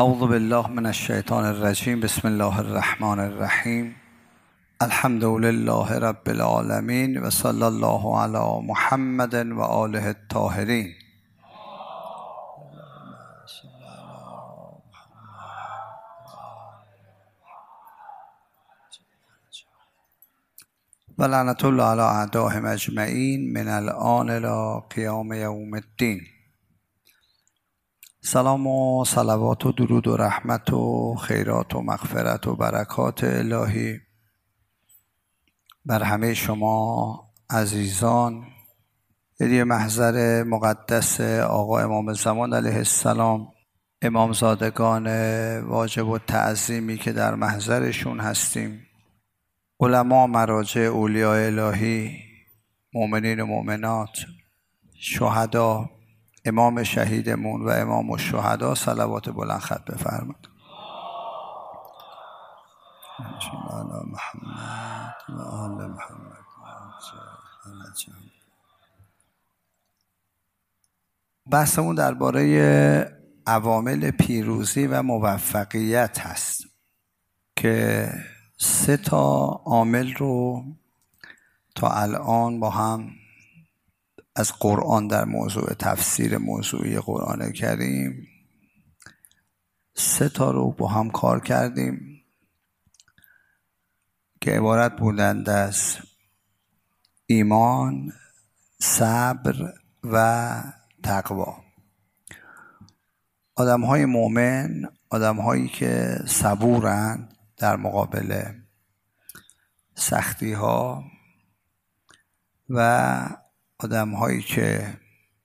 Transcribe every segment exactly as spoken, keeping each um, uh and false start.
اعوذ بالله من الشیطان الرجیم. بسم الله الرحمن الرحیم. الحمد لله رب العالمین و صلی الله علی محمد و آله الطاهرین. و لعنت الله علی اعدائهم اجمعین من الآن الی قیام یوم الدین. سلام و صلوات و درود و رحمت و خیرات و مغفرت و برکات الهی بر همه شما عزیزان. یه محضر مقدس آقا امام زمان علیه السلام، امامزادگان واجب و تعظیمی که در محضرشون هستیم، علما، مراجع، اولیاء الهی، مؤمنین و مؤمنات، شهدا، امام شهیدمون و امام الشهدا، صلوات بلند خط بفرمایید. محمد و آل محمد. بحثمون درباره عوامل پیروزی و موفقیت هست که سه تا عامل رو تا الان با هم از قرآن در موضوع تفسیر موضوعی قرآن کریم سه تا رو با هم کار کردیم که عبارت بودند از ایمان، صبر و تقوا. آدم‌های مؤمن، آدم‌هایی که صبورند در مقابل سختی‌ها و آدم‌هایی که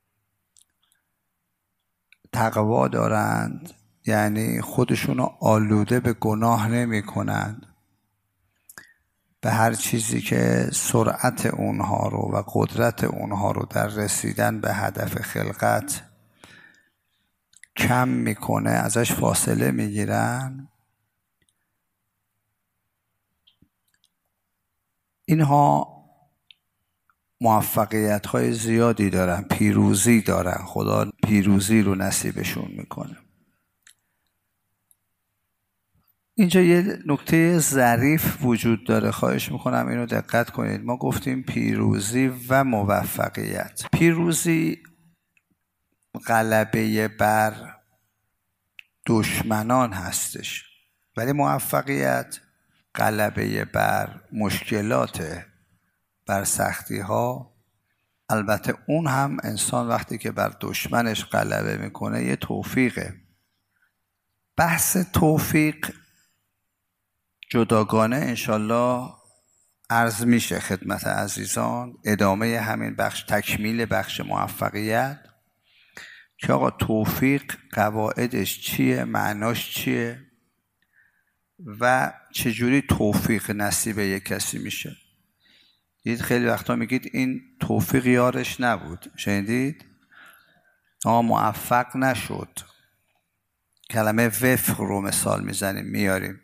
تقوا دارند، یعنی خودشون رو آلوده به گناه نمی کنند، به هر چیزی که سرعت اونها رو و قدرت اونها رو در رسیدن به هدف خلقت کم میکنه ازش فاصله میگیرن. اینها موفقیت های زیادی دارن، پیروزی دارن، خدا پیروزی رو نصیبشون میکنه. اینجا یه نکته ظریف وجود داره، خواهش میکنم اینو دقت کنید. ما گفتیم پیروزی و موفقیت. پیروزی غلبه بر دشمنان هستش، ولی موفقیت غلبه بر مشکلات، بر سختی ها. البته اون هم انسان وقتی که بر دشمنش غلبه میکنه یه توفیقه. بحث توفیق جداگانه انشالله عرض میشه خدمت عزیزان، ادامه همین بخش، تکمیل بخش موفقیت، که آقا توفیق قواعدش چیه، معناش چیه و چجوری توفیق نصیب یک کسی میشه. دید خیلی وقتا میگید این توفیق یارش نبود، شنیدید؟ آقا موفق نشد. کلمه وفق رو مثال میزنیم میاریم.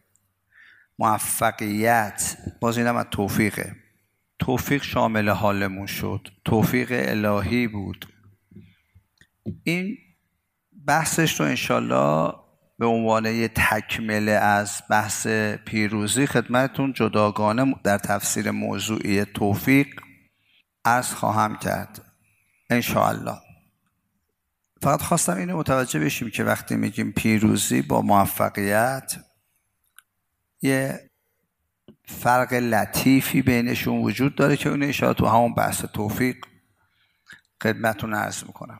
موفقیت باز اینم از توفیقه. توفیق شامل حالمون شد، توفیق الهی بود. این بحثش رو انشالله به عنوان یه تکمله از بحث پیروزی خدمتتون جداگانه در تفسیر موضوعی توفیق عرض خواهم کرد انشاءالله. فقط خواستم اینو متوجه بشیم که وقتی میگیم پیروزی با موفقیت یه فرق لطیفی بینشون وجود داره که اون انشاءالله تو همون بحث توفیق خدمتتون عرض میکنم.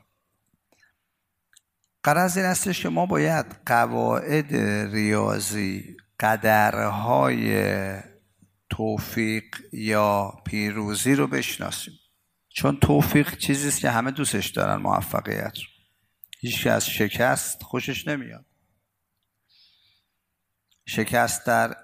غرض این هستش که ما باید قواعد ریاضی، قدرهای توفیق یا پیروزی رو بشناسیم، چون توفیق چیزیست که همه دوستش دارن. موفقیت هیچ که از شکست خوشش نمیاد. شکست در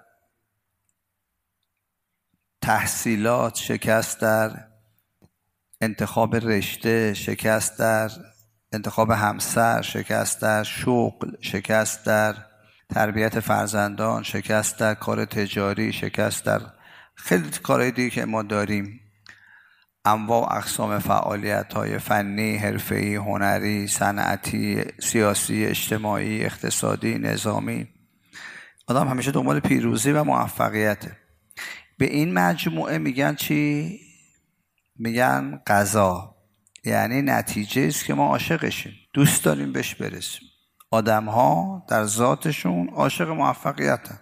تحصیلات، شکست در انتخاب رشته، شکست در انتخاب همسر، شکست در شغل، شکست در تربیت فرزندان، شکست در کار تجاری، شکست در خیلی کارهای دیگه که ما داریم. انواع و اقسام فعالیت‌های فنی، حرفه‌ای، هنری، صنعتی، سیاسی، اجتماعی، اقتصادی، نظامی. آدم همیشه دنبال پیروزی و موفقیته. به این مجموعه میگن چی؟ میگن قضا. یعنی نتیجه است که ما عاشقشیم، دوست داریم بهش برسیم. آدم ها در ذاتشون عاشق موفقیتن،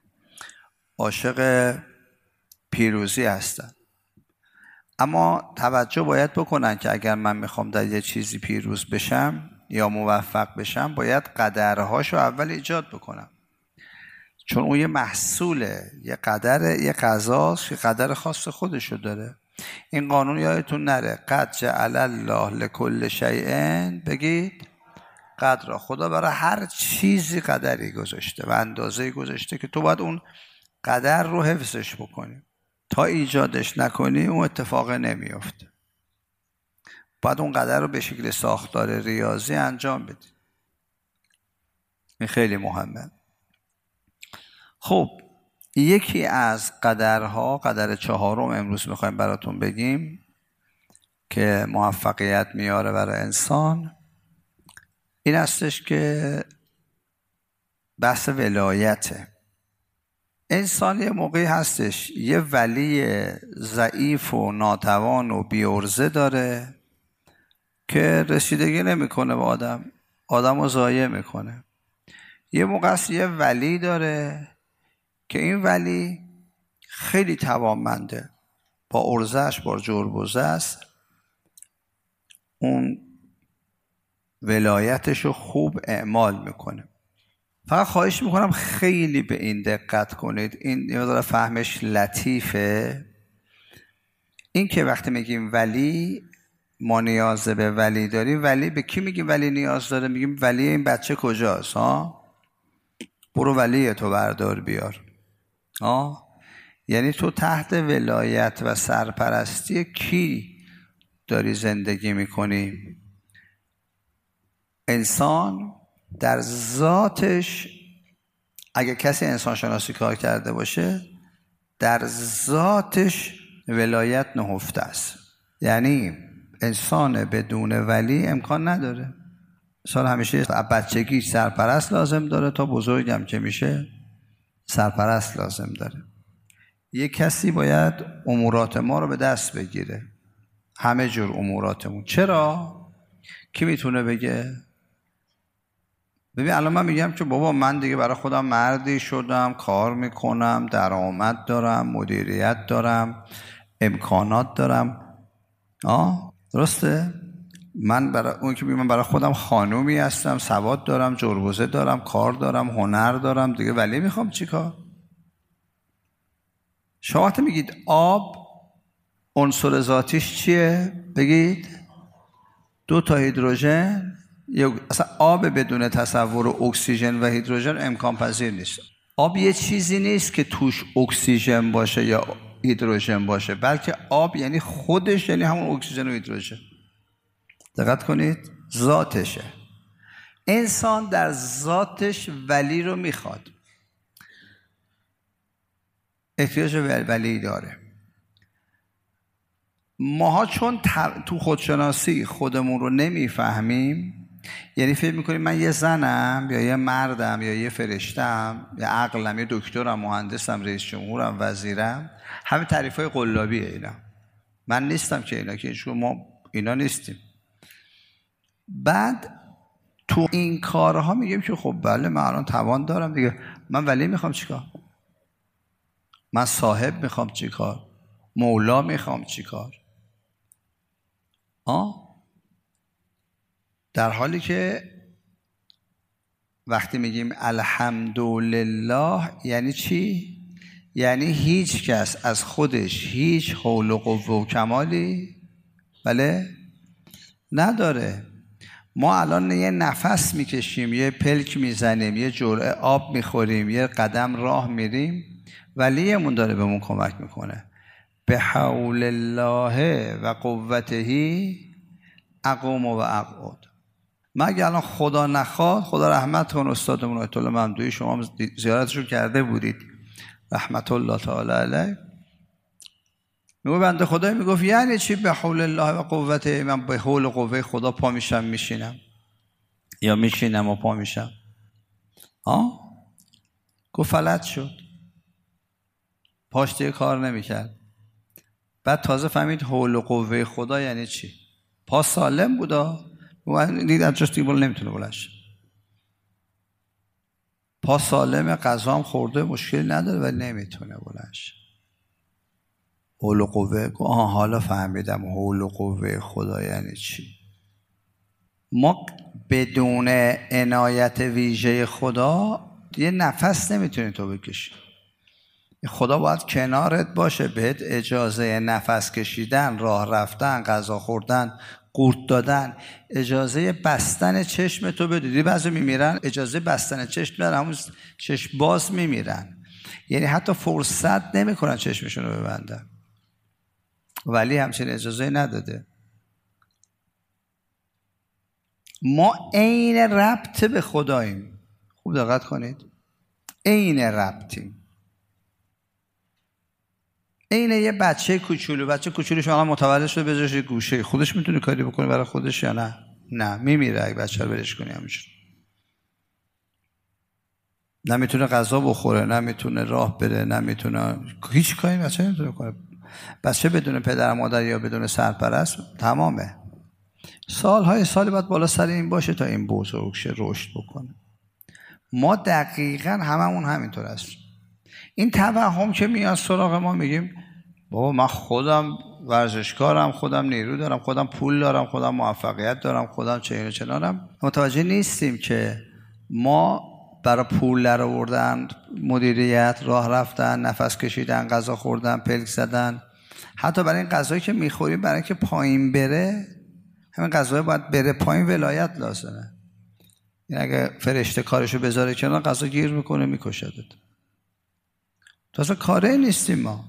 عاشق پیروزی هستن. اما توجه باید بکنن که اگر من میخوام در یه چیزی پیروز بشم یا موفق بشم، باید قدرهاشو اول ایجاد بکنم، چون اون یه محصوله، یه قدر، یه قضاست که قدر خاص خودشو داره. این قانون یادتون نره، قد جعل الله لکل شیء، بگید قدر. خدا برای هر چیزی قدری گذاشته و اندازه‌ای گذاشته که تو باید اون قدر رو حفظش بکنی. تا ایجادش نکنی اون اتفاق نمیفته. باید اون قدر رو به شکل ساختار ریاضی انجام بدی. این خیلی مهمه. خب یکی از قدرها، قدر چهارم امروز میخوایم براتون بگیم که موفقیت میاره برای انسان، این هستش که بحث ولایته. انسان یه موقعی هستش یه ولی ضعیف و ناتوان و بی‌عرضه داره که رسیدگی نمیکنه به آدم، آدم رو ضایع میکنه. یه موقع هست یه ولی داره که این ولی خیلی توانمنده، با عرضه‌اش با جربوزه است، اون ولایتش رو خوب اعمال میکنه. فقط خواهش میکنم خیلی به این دقت کنید، این یه مقدار فهمش لطیفه. این که وقتی میگیم ولی، ما نیاز به ولی داریم، ولی به کی میگیم ولی نیاز داره؟ میگیم ولی این بچه کجاست؟ ها، برو ولی تو بردار بیار. ها، یعنی تو تحت ولایت و سرپرستی کی داری زندگی میکنی؟ انسان در ذاتش، اگه کسی انسان شناسی کار کرده باشه، در ذاتش ولایت نهفته است. یعنی انسان بدون ولی امکان نداره. انسان همیشه بچگی سرپرست لازم داره، تا بزرگم که میشه سرپرست لازم داره. یک کسی باید امورات ما رو به دست بگیره، همه جور اموراتمون. چرا؟ کی میتونه بگه؟ ببین الان من میگم که بابا من دیگه برای خودم مردی شدم، کار میکنم، درآمد دارم، مدیریت دارم، امکانات دارم. آه درسته؟ من برای اون که من برای خودم خانومی هستم، سواد دارم، جربوزه دارم، کار دارم، هنر دارم، دیگه ولی میخوام چی کار؟ شما وقتی میگید آب عنصر ذاتیش چیه؟ بگید دو تا هیدروژن. اصلا آب بدون تصور اکسیژن و هیدروژن امکان پذیر نیست. آب یه چیزی نیست که توش اکسیژن باشه یا هیدروژن باشه، بلکه آب یعنی خودش، یعنی همون اکسیژن و هیدروژن. دقت کنید، ذاتشه. انسان در ذاتش ولی رو میخواد، احتیاج ولی داره. ماها چون تو خودشناسی خودمون رو نمیفهمیم، یعنی فکر میکنیم من یه زنم یا یه مردم یا یه فرشتم یا عقلم یا دکترم، مهندسم، رئیس جمهورم، وزیرم، همه تعریفای قلابیه اینا. من نیستم که اینا، که ما اینا نیستیم. بعد تو این کارها میگیم که خب بله من الان توان دارم دیگه، من ولی میخوام چیکار؟ من صاحب میخوام چیکار؟ مولا میخوام چیکار؟ آه؟ در حالی که وقتی میگیم الحمدلله یعنی چی؟ یعنی هیچ کس از خودش هیچ حول و قوه و کمالی بله نداره. ما الان یه نفس میکشیم، یه پلک میزنیم، یه جرعه آب میخوریم، یه قدم راه میریم، ولیمون داره بهمون کمک میکنه. به حول الله و قوته اقوم و اقعد. مگه الان خدا نخواد، خدا رحمت کن استادمون آیت الله ممدوحی، شما زیارتشون کرده بودید رحمت الله تعالی علیه، میگه بنده خدای میگفت یعنی چی به حول الله و قوته، من به حول و قوه خدا پا میشم میشینم یا میشینم و پا میشم؟ ها گفت فلج شد، پاش دیگه کار نمیکرد. بعد تازه فهمید حول و قوه خدا یعنی چی. پا سالم بودا، دید از جاش دیگه بالا نمیتونه بلند شه. پا سالم، غذا هم خورده، مشکل نداره ولی نمیتونه بلند شه. حول و قوه، آها حالا فهمیدم حول و قوه خدا یعنی چی. ما بدون عنایت ویژه خدا یه نفس نمیتونی تو بکشی. خدا باید کنارت باشه، بهت اجازه نفس کشیدن، راه رفتن، غذا خوردن، قورت دادن، اجازه بستن چشم تو بده. دیدی بعضی میمیرن اجازه بستن چشم ندارن، همون چشم باز میمیرن، یعنی حتی فرصت نمیکنن چشمشون رو ببندن، ولی همچین اجازه نداده. ما عین ربط به خداییم. خوب دقت کنید، عین ربطیم. عین یه بچه کوچولو، بچه کوچولو شما متولد شده بذارش یه گوشه، خودش میتونه کاری بکنه برای خودش یا نه؟ نه، میمیره اگه بچه رو برش کنی همینجوری. نه میتونه غذا بخوره، نه میتونه راه بره، نه میتونه هیچ کاری بچه نمیتونه کنه. بچه بدون پدر مادر یا بدون سرپرست تمامه. سالهای سالی باید بالا سر این باشه تا این بزرگ شه، رشد بکنه. ما دقیقاً هممون همینطور هست. این توهم که میاد سراغ ما، میگیم بابا من خودم ورزشکارم، خودم نیرو دارم، خودم پول دارم، خودم موفقیت دارم، خودم چه اینو چنانم. متوجه نیستیم که ما برای پول در آوردن، مدیریت، راه رفتن، نفس کشیدن، غذا خوردن، پلک زدن، حتی برای این غذایی که میخوریم برای اینکه پایین بره، همین غذا باید بره پایین، ولایت لازمه. این اگه فرشته کارشو بذاره کنار، غذا گیر میکنه میکشدت. تو اصلا کاره نیستیم ما.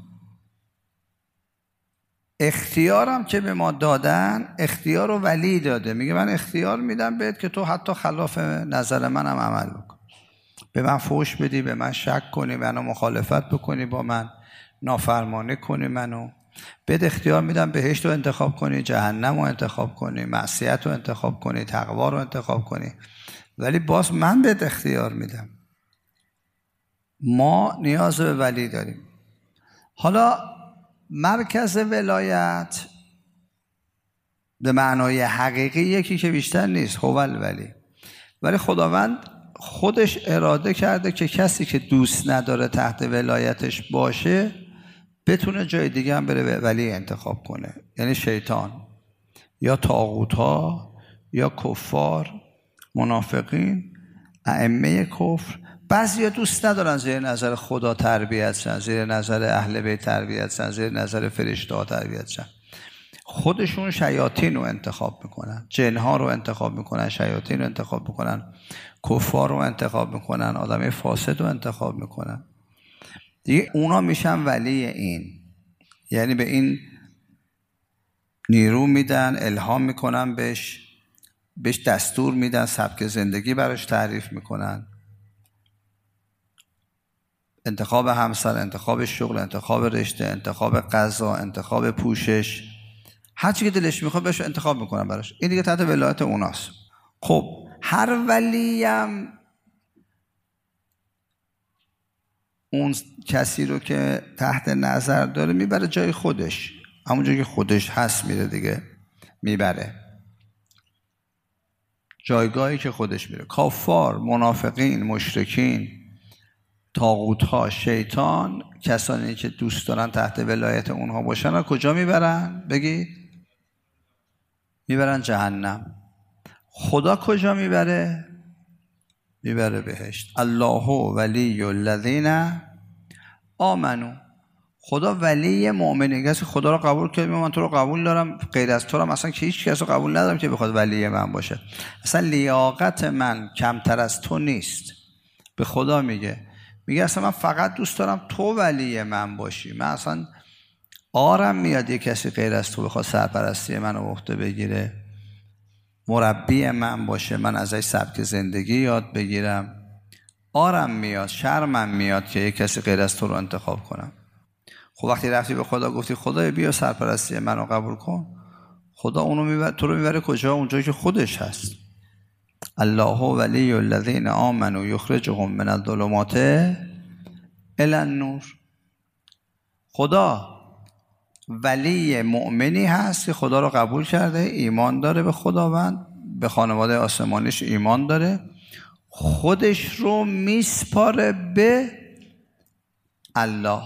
اختیارم که به ما دادن، اختیار رو ولی داده، میگه من اختیار میدم بهت که تو حتی خلاف نظر منم عمل بکن، به من فحش بدی، به من شک کنی، منو مخالفت بکنی با من، نافرمانی کنی منو، بهت اختیار میدم بهشت رو انتخاب کنی، جهنم رو انتخاب کنی، معصیت رو انتخاب کنی، تقوا رو انتخاب کنی، ولی باز من بهت اختیار میدم. ما نیاز به ولی داریم. حالا مرکز ولایت به معنای حقیقی یکی که بیشتر نیست، هو الولی، ولی خداوند خودش اراده کرده که کسی که دوست نداره تحت ولایتش باشه بتونه جای دیگه هم بره ولی انتخاب کنه، یعنی شیطان یا طاغوت‌ها یا کفار، منافقین، ائمه کفر. بعضیا دوست ندارن زیر نظر خدا تربیت شن، زیر نظر اهل بیت تربیت شن، زیر نظر فرشته‌ها تربیت شن. خودشون شیاطین رو انتخاب میکنن، جنها رو انتخاب میکنن، شیاطین رو انتخاب میکنن، کفار رو انتخاب میکنن، آدم فاسد رو انتخاب میکنن. دیگه اونا میشن ولی این، یعنی به این نیرو میدن، الهام میکنن بهش، بهش دستور میدن، سبک زندگی براش تعریف میکنن، انتخاب همسر، انتخاب شغل، انتخاب رشته، انتخاب غذا، انتخاب پوشش، هر چی که دلش میخواد بهش انتخاب میکنن براش. این دیگه تحت ولایت اوناست. خب هر ولیم اون کسی رو که تحت نظر داره میبره جای خودش، همون جایی که خودش هست میره دیگه، میبره جایگاهی که خودش میره. کافار، منافقین، مشرکین، طاغوت‌ها، شیطان، کسانی که دوست دارن تحت ولایت اونها باشن رو کجا میبرن؟ بگید میبرن جهنم. خدا کجا میبره؟ میبره بهشت. الله ولی الذین آمنو. خدا ولی مؤمنین. کسی خدا رو قبول کرد، من تو رو قبول دارم، غیر از تو رو مثلا که هیچ کس رو قبول ندارم که بخواد ولی من باشه. اصلا لیاقت من کمتر از تو نیست. به خدا میگه، میگه اصلا من فقط دوست دارم تو ولی من باشی. من اصلا آرم میاد یه کسی غیر از تو بخواد سرپرستی منو به عهده بگیره، مربی من باشه، من ازش سبک زندگی یاد بگیرم. آرم میاد، شرمم میاد که یه کسی غیر از تو رو انتخاب کنم. خب وقتی رفتی به خدا گفتی خدای بیا سرپرستی منو قبول کن، خدا اونو میبره، تو رو میبره کجا؟ اونجایی که خودش هست. الله ولی الذین آمنوا یخرجهم من الظلمات الی النور. خدا ولی مؤمنی هست که خدا رو قبول کرده، ایمان داره به خداوند، به خانواده آسمانیش ایمان داره، خودش رو میسپاره به الله.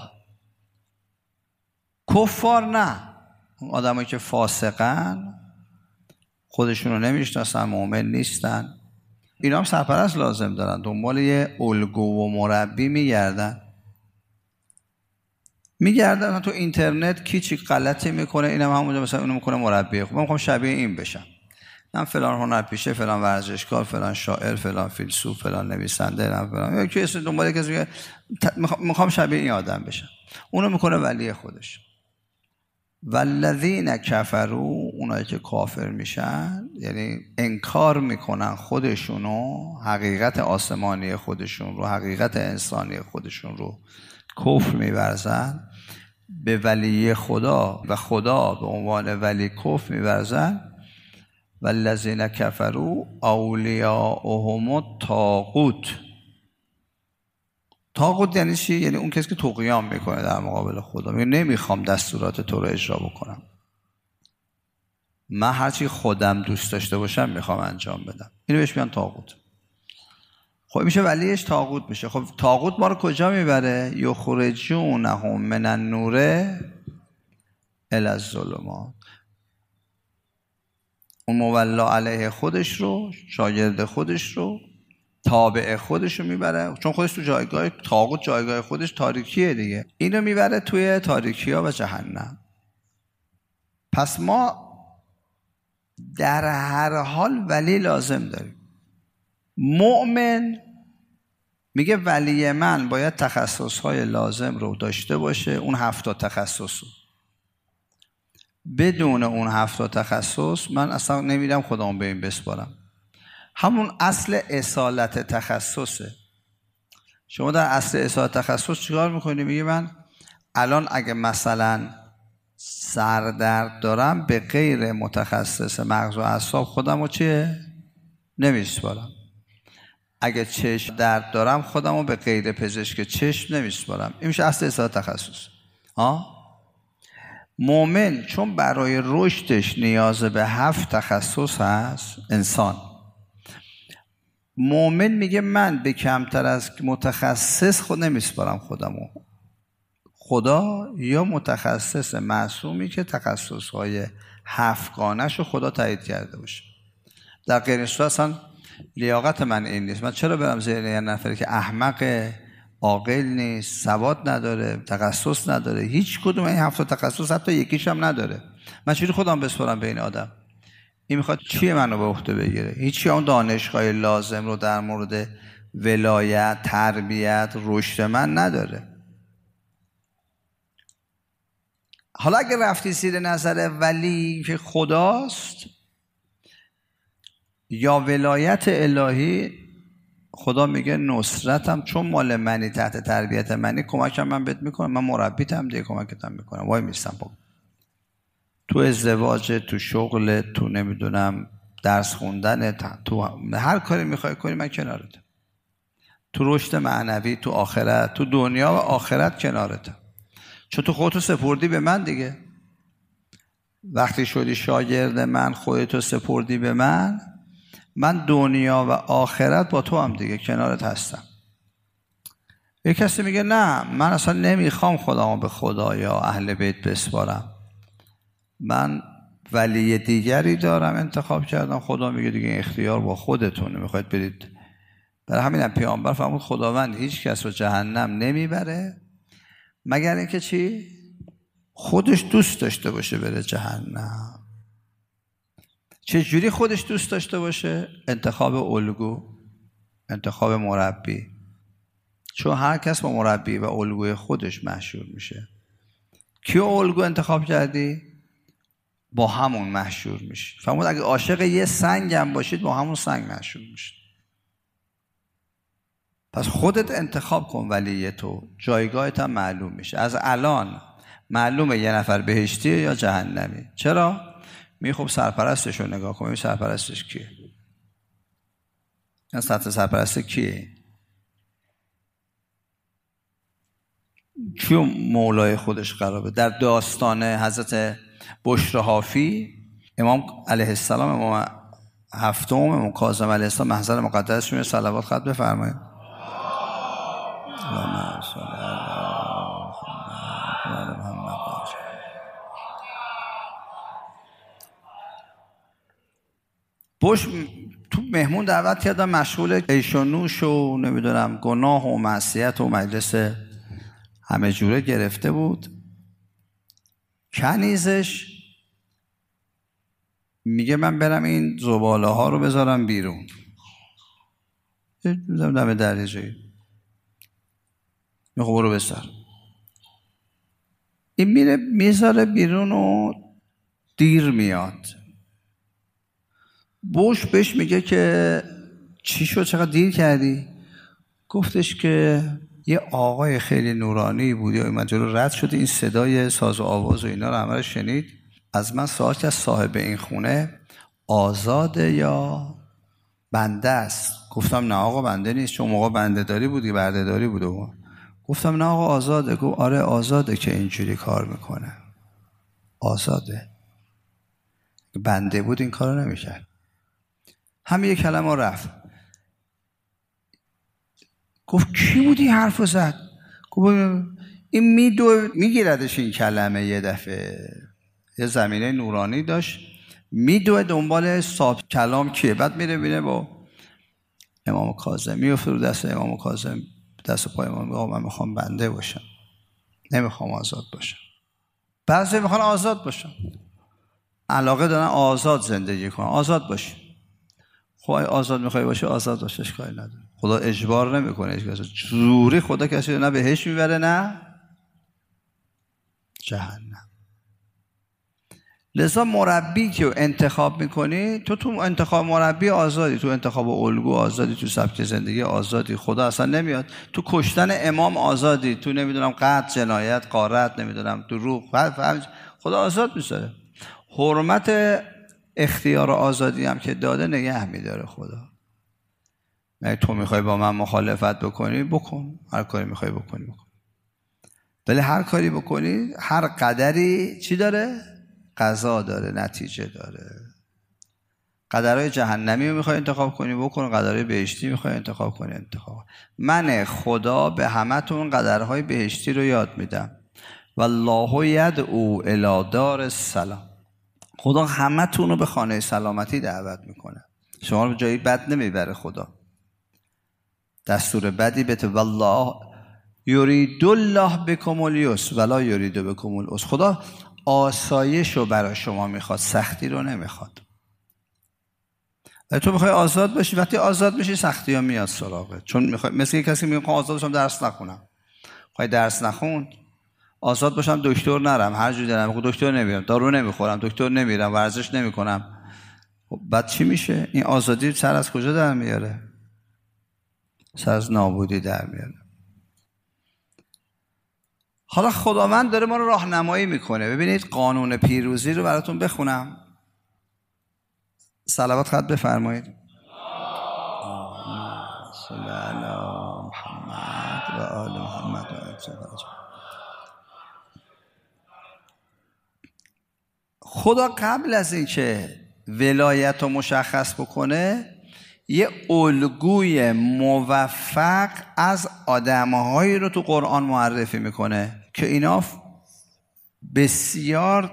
کفار نه، آدمایی که فاسقن، خودشون رو نمیشناسن، مؤمن نیستن، اینا هم سرپرست لازم دارن، دنبال یه الگو و مربی میگردن میگردن تو اینترنت کی چی غلطی میکنه اینم هم همونجا مثلا اونو میکنه مربی. خب من میخوام شبیه این بشم، من فلان هنرپیشه، فلان ورزشکار، فلان شاعر، فلان فیلسوف، فلان نویسنده، نه فلان کی اسم دنبال کسی میخوام شبیه این آدم بشم، اونو میکنه ولی خودش. والذین کفروا، اونایی که کافر میشن یعنی انکار میکنن خودشونو، حقیقت آسمانی خودشون رو، حقیقت انسانی خودشون رو کفر میورزن، به ولی خدا و خدا به عنوان ولی کفر میورزن. والذین کفروا اولیاءهم الطاغوت. طاغوت یعنی چی؟ یعنی اون کسی که طغیان میکنه در مقابل خدا، میگه نمیخوام دستورات تو رو اجرا بکنم، من هرچی خودم دوست داشته باشم میخوام انجام بدم، اینو بهش میگن طاغوت. خب میشه ولیش طاغوت میشه. خب طاغوت ما رو کجا میبره؟ یخرجونهم من النور الی الظلمات. اون مولا علیه خودش رو، شاگرد خودش رو، تابع خودش رو میبره، چون خودش تو جایگاه طاغوت، جایگاه خودش تاریکیه دیگه، اینو میبره توی تاریکی ها و جهنم. پس ما در هر حال ولی لازم داریم. مؤمن میگه ولی من باید تخصصهای لازم رو داشته باشه، اون هفت تخصص رو. بدون اون هفت تخصص من اصلا نمیدم خودمون به این بسپارم. همون اصل اصالت تخصصه. شما در اصل اصالت تخصص چیکار میکنی؟ میگی من الان اگه مثلا سردرد دارم به غیر متخصص مغز و اعصاب خودم رو چیه؟ نمیسپارم. اگه چشم درد دارم خودم رو به غیر پزشک چشم نمیسپارم. این میشه اصل اصالت تخصص. ها؟ مومن چون برای رشدش نیاز به هفت تخصص هست، انسان مومن میگه من به کمتر از متخصص خود نمیسپارم خودمو. خدا یا متخصص معصومی که تخصصهای هفتگانش رو خدا تایید کرده باشه. در غیر این صورت اصلا لیاقت من این نیست. من چرا برم زیر یه نفری که احمق، عاقل نیست، سواد نداره، تخصص نداره، هیچ کدوم این هفت تخصص حتی یکیش هم نداره، من چجوری خودم بسپارم به این آدم؟ این میخواد چیه منو به عهده بگیره؟ هیچی اون دانشگاه لازم رو در مورد ولایت، تربیت، رشد من نداره. حالا اگه رفتی زیر نظر ولی که خداست یا ولایت الهی، خدا میگه نصرتم چون مال منی، تحت تربیت منی، کمکم من بهت میکنم، من مربیتم دیگه، کمکتم میکنم، وای میستم با تو ازدواج، تو شغل، تو نمیدونم درس خوندن، تو هر کاری میخوای کنی من کنارتم، تو رشد معنوی، تو آخرت، تو دنیا و آخرت کنارتم، چون تو خودتو سپردی به من دیگه. وقتی شدی شاگرد من، خودتو سپردی به من، من دنیا و آخرت با تو هم دیگه کنارت هستم. یک کسی میگه نه من اصلا نمیخوام خودمو به خدا یا اهل بیت بسپارم، من ولی دیگری دارم انتخاب کردم. خدا میگه دیگه اختیار با خودتونه، میخواید برید. برای همین هم پیامبر فرمود خداوند هیچ کس رو جهنم نمیبره مگر اینکه چی؟ خودش دوست داشته باشه بره جهنم. چه جوری خودش دوست داشته باشه؟ انتخاب الگو، انتخاب مربی. چون هر کس با مربی و الگوی خودش مشهور میشه. کیو الگو انتخاب کردی؟ با همون مشهور میشه. فرمود اگه عاشق یه سنگ هم باشید با همون سنگ مشهور میشید. پس خودت انتخاب کن ولی تو، جایگاهت هم معلوم میشه. از الان معلومه یه نفر بهشتیه یا جهنمی. چرا؟ می خب سرپرستش رو نگاه کنیم، سرپرستش کیه؟ این سطح سرپرست کیه؟ کیو مولای خودش قرار بده؟ در داستان حضرت بشرحافی امام علیه السلام، امام هفتم، امام کاظم علیه السلام محضر مقدسشون صلوات خط بفرمایید. اللهم صل علی محمد. بش تو مهمون دعوت کردم، مشغول عیش و نوش و نمیدونم گناه و معصیت و مجلس همه جوره گرفته بود. کنیزش میگه من برم این زباله ها رو بذارم بیرون، بذارم دم در جایی، میگه برو بسر. این میره میذاره بیرون و دیر میاد. بوش بهش میگه که چی شد، چقدر دیر کردی؟ گفتش که یه آقای خیلی نورانی بود، یا من جلو رد شد، این صدای ساز و آواز و اینا رو همه رو شنید، از من سوال کرد صاحب این خونه آزاده یا بنده است؟ گفتم نه آقا بنده نیست، چون موقع بنده داری بودی، برده داری بوده. گفتم نه آقا آزاده. گفت آره آزاده که اینجوری کار میکنه، آزاده. بنده بود این کارو نمیکرد. همین یک کلمه رفت. گفت کی بودی حرفو زد؟ گفت این میدو میگیردش این کلمه. یه دفعه یه زمینه نورانی داشت، میدوه دنبال صاحب کلام کیه. بعد میره میره با امام کاظم، میفته رو دست امام کاظم، دست پای امام، میگه من میخوام بنده باشم، نمیخوام آزاد باشم. بعضی میخوان آزاد باشن، علاقه دارن آزاد زندگی کنن، آزاد باشی. خب آزاد میخوای باشی آزاد باش، اشکالی نداره. خدا اجبار نمیکنه هیچ کسی. زوری خدا کسی نه بهش میبره نه جهنم. لذا مربی که انتخاب میکنی، تو تو انتخاب مربی آزادی، تو انتخاب الگو آزادی، تو سبک زندگی آزادی. خدا اصلا نمیاد. تو کشتن امام آزادی، تو نمیدونم قتل، جنایت، غارت، نمیدونم دروغ، خدا آزاد میذاره. حرمت اختیار آزادی هم که داده نگه میداره خدا. نه تو میخوای با من مخالفت بکنی بکن، هر کاری میخوای بکنی بکن، ولی هر کاری بکنی هر قدری چی داره؟ قضا داره، نتیجه داره. قدرهای جهنمی رو میخوای انتخاب کنی بکن، قدرهای بهشتی میخوای انتخاب کنی انتخاب. من خدا به همتون قدرهای بهشتی رو یاد میدم. والله یدعو الی دار السلام. خدا همتون رو به خانه سلامتی دعوت میکنه. شما رو جایی بد نمیبره خدا. دستور بدی بده. والله یرید الله بکم الیسر ولا یرید بکم العسر. خدا آسایش رو برای شما میخواد، سختی رو نمیخواد. تو میخوای آزاد باشی، وقتی آزاد میشی سختی ها میاد سراغت. چون میخوای مثل یک کسی میگه آزاد باشم درس نخونم. خواهی درس نخون، آزاد باشم دکتر نرم، هر جوری دارم دکتر نمیرم، دارو نمیخورم، دکتر نمیرم، ورزش نمیکنم. خب بعد چی میشه؟ این آزادی سر از کجا در میاره؟ سر از نابودی در میاره. حالا خداوند داره ما رو راهنمایی میکنه. ببینید قانون پیروزی رو براتون بخونم. صلوات خط بفرمایید. صلی علی محمد و آل محمد و خدا قبل از اینکه ولایت رو مشخص بکنه یه الگوی موفق از آدم‌هایی رو تو قرآن معرفی میکنه که اینا بسیار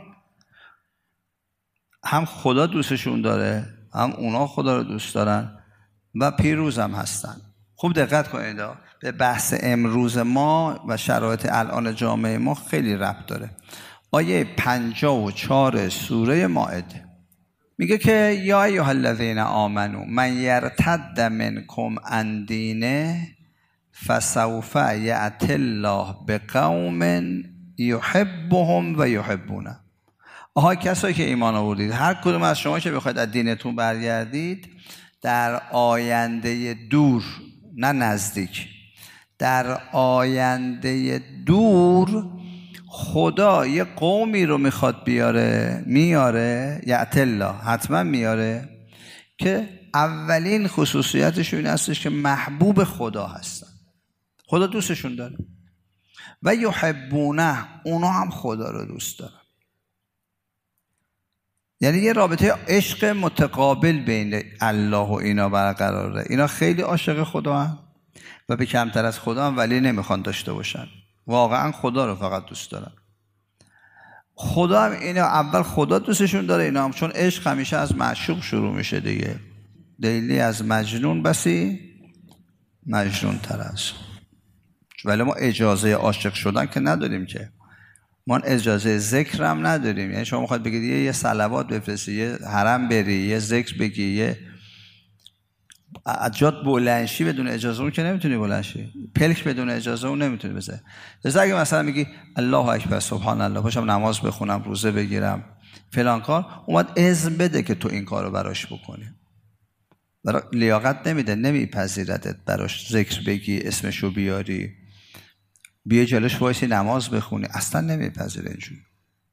هم خدا دوستشون داره، هم اونا خدا رو دوست دارن و پیروز هم هستن. خوب دقت کنید، به بحث امروز ما و شرایط الان جامعه ما خیلی ربط داره. آیه پنجاه و چهار سوره مائده میگه که یا ایها الذین آمنو من یرتد منکم عن دینه فسوف یأتی الله بقوم یحبهم و یحبونه. آها کسایی که ایمان آوردید، هر کدوم از شما که بخواید از دینتون برگردید، در آینده دور، نه نزدیک، در آینده دور خدا یه قومی رو میخواد بیاره، میاره، یعتلا حتما میاره، که اولین خصوصیتش این هستش که محبوب خدا هستن، خدا دوستشون داره و یحبونه، اونا هم خدا رو دوست دارن. یعنی یه رابطه عشق متقابل بین الله و اینا برقراره. اینا خیلی عاشق خدا هم و به کمتر از خدا هم ولی نمیخوان داشته باشن، واقعا خدا رو فقط دوست دارن. خدا هم اینا اول خدا دوستشون داره، اینا هم چون عشق همیشه از معشوق شروع میشه دیگه. لیلی از مجنون بسی مجنون تر است. ولی ما اجازه عاشق شدن که نداریم، که ما اجازه ذکر هم نداریم. یعنی شما میخواد بگید یه صلوات بفرستی، یه حرم بری، یه ذکر بگی، یه اجاد بلندشی بدون اجازه اون که نمیتونی بلندشی، پلک بدون اجازه اون نمیتونی بزنی. لذا اگه مثلا میگی الله اکبر سبحان الله، باشم نماز بخونم، روزه بگیرم، فلان کار، اومد اذن بده که تو این کارو براش بکنی. برای لیاقت نمیده، نمیپذیردت براش ذکر بگی، اسمشو بیاری، بیا جلوش وایسی نماز بخونی، اصلا نمیپذیره اینجوری.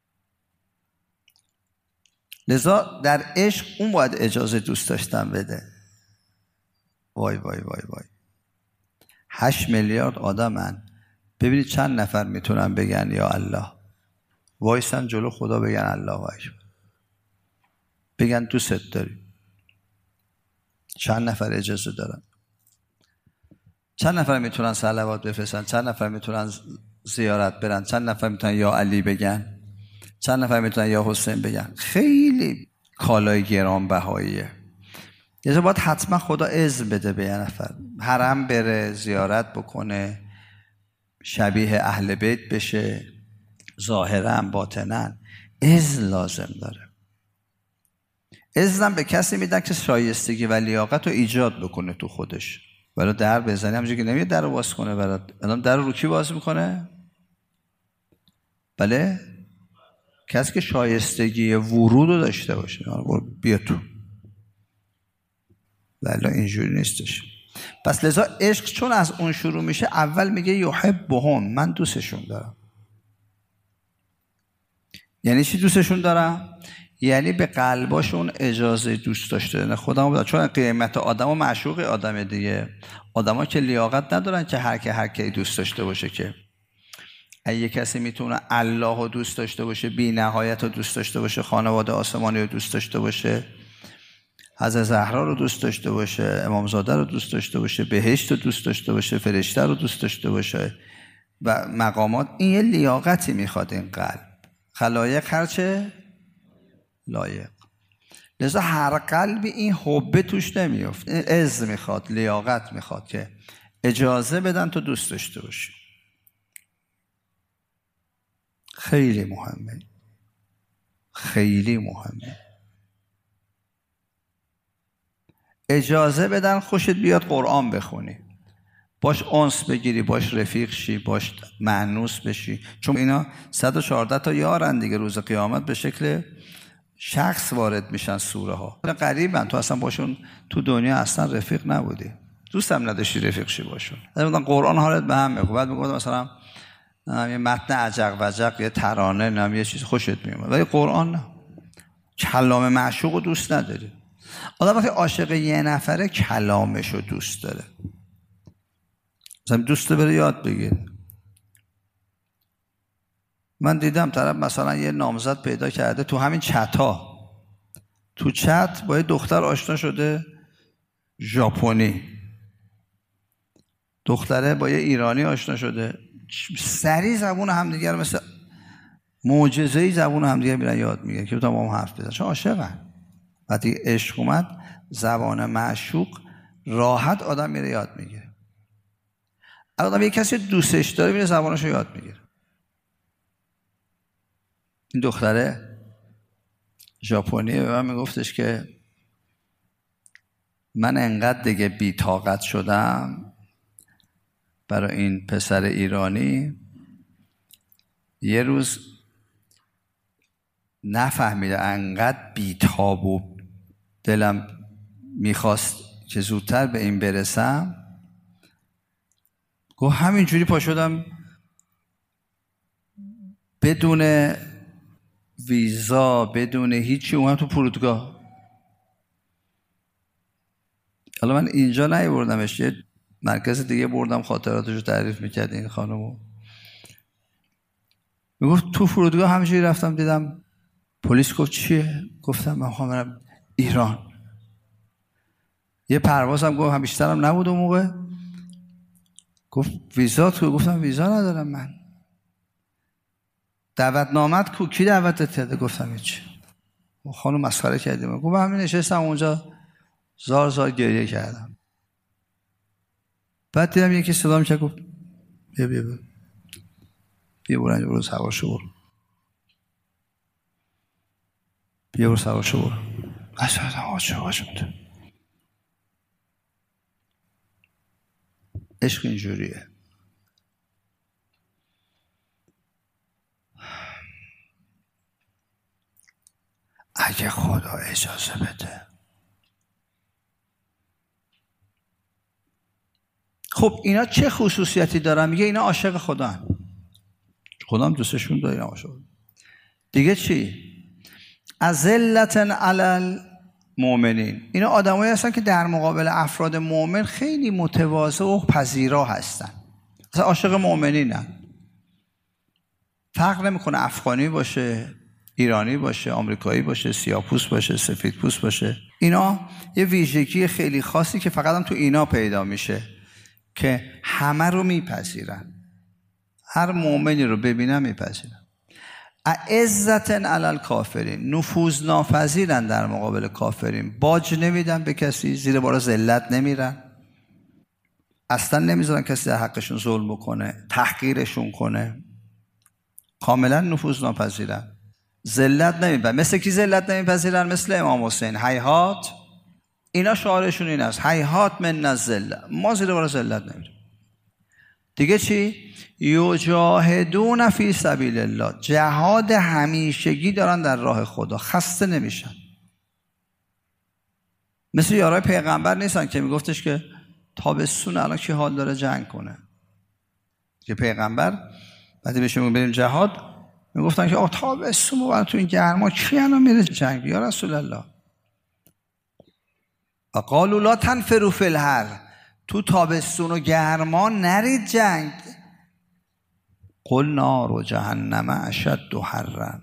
لذا در عشق اون باید اجازه دوست داشتن بده. وای وای وای وای هشت میلیارد آدمن، ببینید چند نفر میتونن بگن یا الله، وایسن جلو خدا بگن الله اکبر، بگن دوست داری. چند نفر اجازه دارن؟ چند نفر میتونن صلوات بفرستن؟ چند نفر میتونن زیارت برن؟ چند نفر میتونن یا علی بگن؟ چند نفر میتونن یا حسین بگن؟ خیلی کالای گرانبهاییه. یه باید حتما خدا اذن بده به یه نفر حرم بره، زیارت بکنه، شبیه اهل بیت بشه، ظاهرا باطنا اذن لازم داره. اذن به کسی میدن که شایستگی و لیاقت رو ایجاد بکنه تو خودش. ولی در بزنی همونجوری که نمیاد در رو باز کنه، برات الان در رو کی باز میکنه؟ بله، کسی که شایستگی ورود رو داشته باشه، بیا تو. ولی اینجوری نیستش. پس لذا عشق چون از اون شروع میشه، اول میگه یحبهم، من دوستشون دارم. یعنی چی دوستشون دارم؟ یعنی به قلباشون اجازه دوست داشته نه خودمو بدم. چون قیمت آدم و معشوق آدم دیگه. آدم ها که لیاقت ندارن که هر که هر کی دوست داشته باشه. که اگه کسی میتونه الله رو دوست داشته باشه، بی نهایت رو دوست داشته باشه، خانواده آسمانی رو دوست داشته باشه، حضرت زهرا رو دوست داشته باشه، امامزاده رو دوست داشته باشه، بهشت رو دوست داشته باشه، فرشته رو دوست داشته باشه و مقامات، این یه لیاقتی میخواد این قلب. خلایق هرچه لایق. لذا هر قلبی این حب توش نمیفت. اذن میخواد، لیاقت میخواد که اجازه بدن تو دوست داشته باشی. خیلی مهمه، خیلی مهمه. اجازه بدن خوشت بیاد قرآن بخونی، باش انس بگیری، باش رفیق شی، باش مأنوس بشی. چون اینا صد و چهارده تا یارن دیگه، روز قیامت به شکل شخص وارد میشن سوره ها. قریبن، تو اصلا باشون تو دنیا اصلا رفیق نبودی، دوستم نداشتی رفیق شی باشون. مثلا قرآن حالت به هم میخواد. بعد میگم مثلا یه متن عجق وجق، یه ترانه، نام یه چیز خوشت میاد، ولی قرآن نه. کلام معشوق رو دوست نداری. آدم وقتی عاشق یه نفره کلامشو دوست داره. مثلا دوست بره یاد بگیر. من دیدم طرف مثلا یه نامزد پیدا کرده تو همین چتا، تو چت با یه دختر آشنا شده ژاپنی، دختره با یه ایرانی آشنا شده، سری زبون همدیگه رو مثل معجزه‌ای زبون همدیگه میرن یاد میگیرن که تا با هم حرف بزنن، چون عاشقن. وقتی عشق اومد، زبان معشوق راحت آدم میره یاد میگیره. آدم یه کسی دوستش داره میره زبانش رو یاد میگیره. این دختره ژاپنی به من میگفتش که من انقدر دیگه بی طاقت شدم برای این پسر ایرانی. یه روز نفهمیده انقدر بی‌تاب و دلم میخواست که زودتر به این برسم، گفت همینجوری پا شدم بدون ویزا، بدون هیچی اومدم تو فرودگاه. حالا من اینجا نیاوردمش، یه مرکز دیگه بردم خاطراتش رو تعریف میکرد این خانمو. میگفت تو فرودگاه همینجوری رفتم دیدم پلیس. گفت چیه؟ گفتم من میخوام برم ایران. یه پروازم گفت هم بیشترم نبود اون موقع. گفت ویزا تو؟ گفتم ویزا ندارم من. دعوتنامت کو؟ کی دعوتت کرده؟ گفتم هیچ. خانم مسخره کردیم. گفت همین نشستم اونجا زار زار گریه کردم. بعد دیدم یکی صدا میکرد گفت بیا بیا بیا بیا برو برو سوارشو برو بیا برو سوارشو برو. اصلا آجه آجه بوده. عشق اینجوریه. اگه خدا اجازه بده. خب اینا چه خصوصیتی دارن؟ میگه اینا عاشق خدا هن. خدا هم دوستشون داره. عاشق دیگه چی؟ اذلة علی المؤمنین. اینا آدمایی هستن که در مقابل افراد مؤمن خیلی متواضع و پذیرا هستن. اصلا عاشق مؤمنینن. فرق نمیکنه افغانی باشه، ایرانی باشه، آمریکایی باشه، سیاه‌پوست باشه، سفیدپوست باشه. اینا یه ویژگی خیلی خاصی که فقط هم تو اینا پیدا میشه که همه رو میپذیرن. هر مؤمنی رو ببینن میپذیرن. اعزة علی الکافرین. نفوذ ناپذیرن در مقابل کافرین. باج نمیدن به کسی، زیر بار ذلت نمیرن. اصلا نمیذارن کسی در حقشون ظلم بکنه، تحقیرشون کنه. کاملا نفوذ ناپذیرن. ذلت نمیپذیرن. مثل کی ذلت نمیپذیرن؟ مثل امام حسین. هیهات. اینا شعارشون این است: هیهات من الذلة. ما زیر بار ذلت نمیریم. دیگه چی؟ یجاهدون فی سبیل الله. جهاد همیشگی دارن در راه خدا. خسته نمیشن. مثل یارای پیغمبر نیستن که میگفتش که تابستون الان کی حال داره جنگ کنه. که پیغمبر وقتی بهشون بریم جهاد میگفتن که آه تابستون رو تو این گرما کی الان میره جنگ؟ یا رسول الله. قالوا لا تنفروا فی الحر. تو تابستون و گرما نرید جنگ. قل نار جهنم اشد حرا.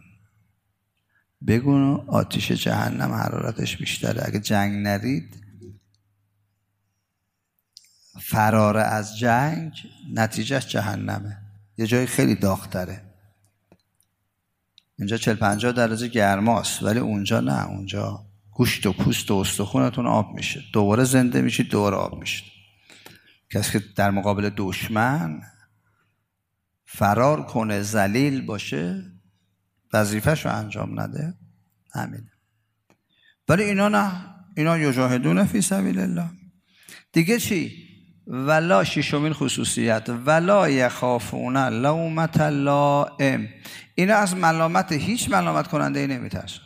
بگو آتش جهنم حرارتش بیشتره. اگه جنگ نرید، فرار از جنگ نتیجهش جهنمه. یه جای خیلی داغ‌تره. اینجا چهل پنجاه درجه گرماست، ولی اونجا نه. اونجا گوشت و پوست و استخونتون آب میشه، دوباره زنده میشید، دوباره آب میشه. کسی که در مقابل دشمن فرار کنه، ذلیل باشه، وظیفه‌شو انجام نده، همینه. ولی اینا نه. اینا یجاهدون فی سبیل الله. دیگه چی؟ ولا، ششمین خصوصیت، ولا یخافون لومة لائم. اینا از ملامت هیچ ملامت کننده ای نمیترسن.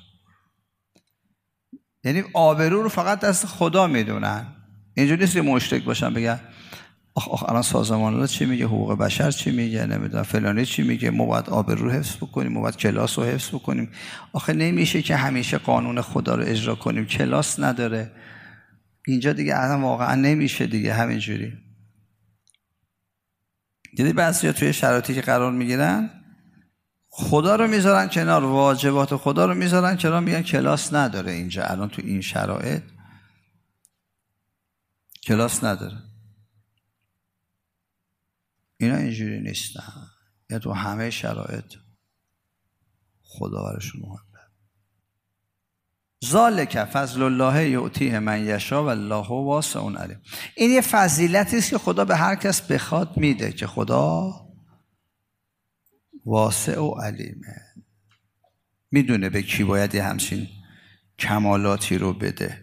یعنی آبرو رو فقط دست خدا میدونن. اینجوری نیست که مشرک باشن بگن آخ آخ الان سازمان ملل چی میگه، حقوق بشر چی میگه، نمیدونم فلانی چی میگه، ما باید آبرو رو حفظ بکنیم، ما باید کلاس رو حفظ بکنیم. آخه نمیشه که همیشه قانون خدا رو اجرا کنیم، کلاس نداره. اینجا دیگه اصلا واقعا نمیشه دیگه همینجوری. دیدی بعضیا توی شرایطی که قرار میگیرن خدا رو میذارن کنار، واجبات خدا رو میذارن کنار، میگن کلاس نداره. اینجا الان تو این شرایط کلاس نداره. اینا اینجوری نیستن. یا تو همه شرایط خدا براشون مهمه. ذالک فضل الله یؤتیه من یشاء والله واسع علیم. این یه فضیلتی است که خدا به هر کس بخواد میده، که خدا واسع و علیمه. میدونه به کی باید یه همچین کمالاتی رو بده.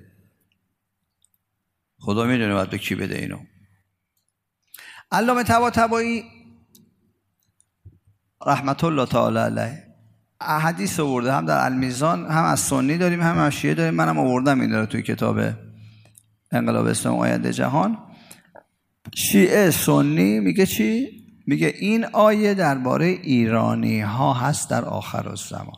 خدا میدونه باید به کی بده اینو. علامه طباطبایی رحمت الله تعالی علیه حدیث آورده، هم در المیزان، هم از سنی داریم، هم از شیعه داریم. منم آوردم این داره توی کتاب انقلاب اسلام آینده جهان. شیعه سنی میگه چی؟ میگه این آیه درباره ایرانی ها هست در آخر الزمان.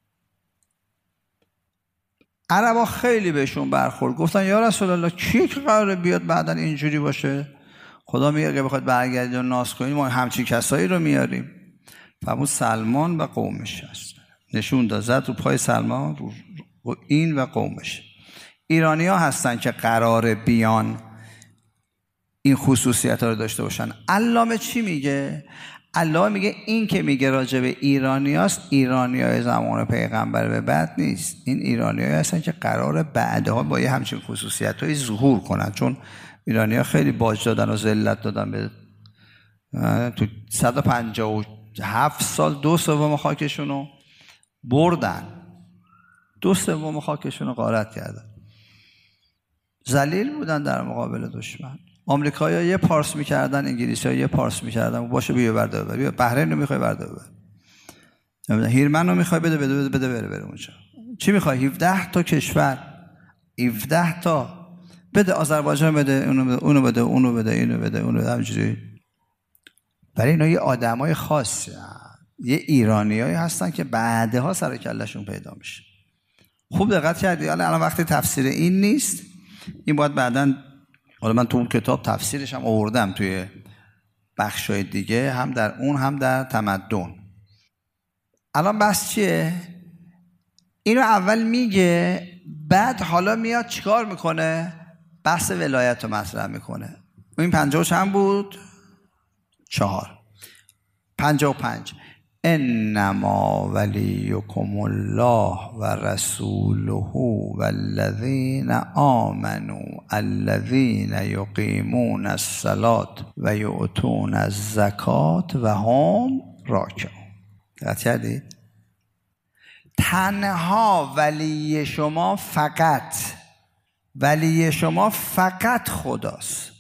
عربا خیلی بهشون برخورد، گفتن یا رسول الله کی که قراره بیاد بعدن اینجوری باشه؟ خدا میگه اگه بخواد برگردید و ناز کنید ما همچین کسایی رو میاریم. فرمود سلمان و قومش هست، نشون داد، زد رو پای سلمان رو, رو این و قومش. ایرانی ها هستن که قراره بیان این خصوصیت ها رو داشته باشن. علامه چی میگه؟ علامه میگه این که میگه راجع به ایرانی هاست، ایرانی های زمان پیغمبر به بعد نیست، این ایرانی های هستن که قراره بعدها با یه همچین خصوصیت های ظهور کنن. چون ایرانی ها خیلی باج دادن و ذلت دادن به تو صد و پنجاه و هفت سال دو سوم خاکشون رو بردن، دو سوم خاکشون رو غارت کردن، ذلیل بودن در مقابل دشمن. آمریکایی‌ها یه پارس می‌کردن، انگلیسی‌ها یه پارس می‌کردن، باشه بیا برده ببر، بیا بحرین رو می‌خوای برده ببر، هیرمن رو می‌خوای بده بده بده بده بره بره اونجا. چی می‌خوای؟ هفده تا کشور، هفده تا بده، آذربایجان بده، اونو بده، اونو بده، اونو بده، اینو بده، اونو بده، همینجوری. برای اینا یه آدمای خاصی، یه ایرانیایی هستن که بعدها سر کلهشون پیدا میشه. خوب دقت کردی؟ الان وقتی تفسیر این نیست، این باید بعداً، حالا من تو اون کتاب تفسیرش هم آوردم توی بخشای دیگه، هم در اون هم در تمدن. الان بحث چیه؟ اینو اول میگه، بعد حالا میاد چیکار میکنه؟ بحث ولایت رو مطرح میکنه. این پنجاه و چند بود؟ چهار. پنجاه و پنج. انما ولیکم الله و رسوله والذین آمنوا الذین یقیمون الصلاة و یؤتون الزکاة و هم راکعون. دقت کردید؟ تنها ولی شما فقط، ولی شما فقط خداست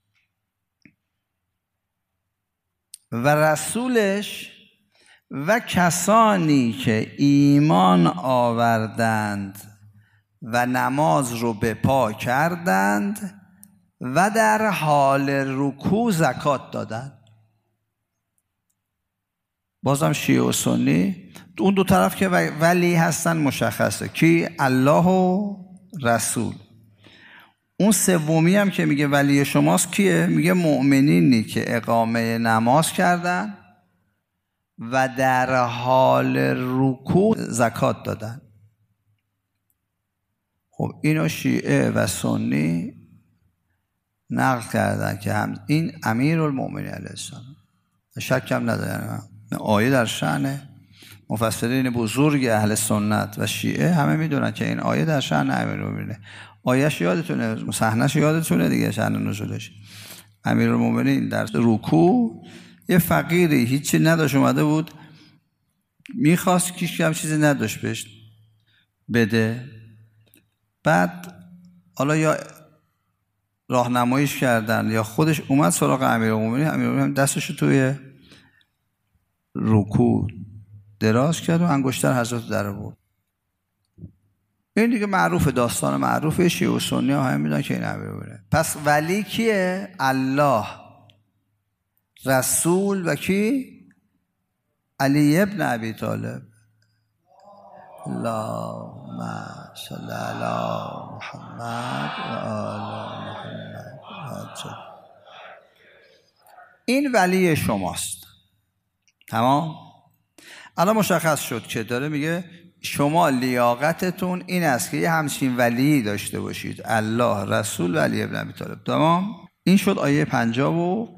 و رسولش و کسانی که ایمان آوردند و نماز رو به پا کردند و در حال رکوع زکات دادند. بازم شیعه و سنی اون دو طرف که ولی هستن مشخصه، کی؟ الله و رسول. اون سومی هم که میگه ولی شماست کیه؟ میگه مؤمنینی که اقامه نماز کردن و در حال رکوع زکات دادن. خب اینو شیعه و سنی نقل کردن که هم این امیرالمؤمنین علیه السلام، شک هم نداره. آیه در شأن مفسرین بزرگ اهل سنت و شیعه همه میدونن که این آیه در شأن امیرالمؤمنین. آیهش یادتونه، صحنه‌اش یادتونه دیگه، شأن نزولش. امیرالمؤمنین در رکوع، یه فقیری هیچی نداشت اومده بود، میخواست کیش هم چیزی نداشت بهش بده، بعد حالا یا راهنماییش کردن یا خودش اومد سراغ امیرالمؤمنین، امیرالمؤمنین دستشو توی رکوع دراز کرد و انگشتر حضرت در آورد. این دیگه معروف، داستان معروفه، شیعه و سنی ها همه میدونن که این امیرالمؤمنین. پس ولی کیه؟ الله، رسول و کی؟ علی ابن ابی طالب. اللهم صل علی محمد و آل محمد. این ولی شماست. تمام؟ الان مشخص شد که داره میگه شما لیاقتتون این است که یه همچین ولی داشته باشید، الله، رسول و علی ابن ابی طالب. تمام؟ این شد آیه پنجاه و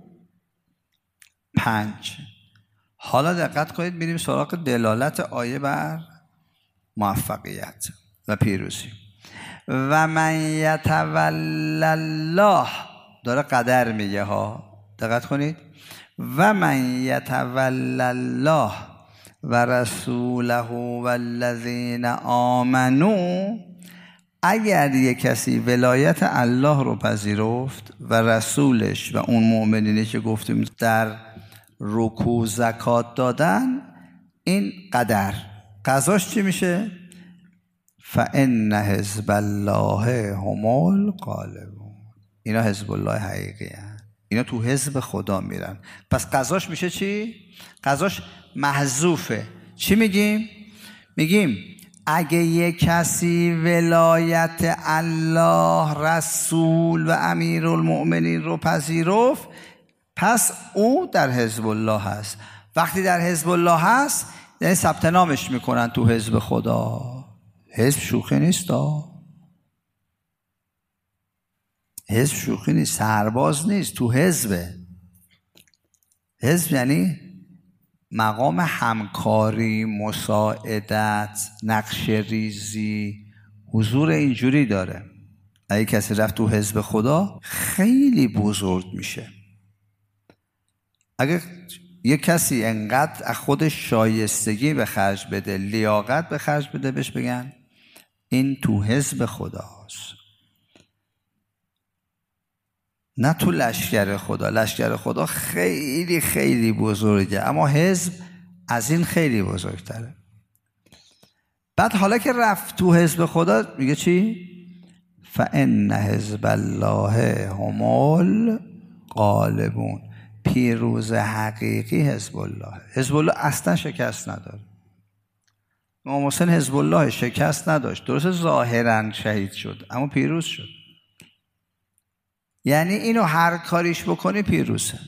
پنج. حالا دقت کنید، میریم سراغ دلالت آیه بر موفقیت و پیروزی. و من یتول الله، داره قدر میگه ها، دقت کنید. و من یتول الله و رسوله والذین آمنوا، اگر یک کسی ولایت الله رو پذیرفت و رسولش و اون مؤمنینی که گفتیم در رکوع زکات دادن، این قدر قضاش چی میشه؟ فان حزب الله هم الغالبون. اینا حزب الله حقیقی هست. اینا تو حزب خدا میرن. پس قضاش میشه چی؟ قضاش محذوفه. چی میگیم؟ میگیم اگه یک کسی ولایت الله، رسول و امیرالمؤمنین رو پذیرفت، پس او در حزب الله هست. وقتی در حزب الله هست یعنی ثبت نامش میکنن تو حزب خدا. حزب شوخی نیست ها، حزب شوخی نیست، سرباز نیست، تو حزبه. حزب یعنی مقام همکاری، مساعدت، نقشه ریزی، حضور اینجوری داره. اگه کسی رفت تو حزب خدا خیلی بزرگ میشه. اگه یک کسی انقدر از خودش شایستگی به خرج بده، لیاقت به خرج بده، بهش بگن این تو حزب خداست، نه تو لشکر خدا. لشکر خدا خیلی خیلی بزرگه، اما حزب از این خیلی بزرگتره. بعد حالا که رفت تو حزب خدا میگه چی؟ فَإِنَّ حِزْبَ اللَّهِ هُمُ الْغَالِبُونَ. پیروز حقیقی حزب الله. حزب الله اصلا شکست نداره. امام حسین حزب الله شکست نداشت، درست ظاهرا شهید شد اما پیروز شد. یعنی اینو هر کاریش بکنی پیروزه.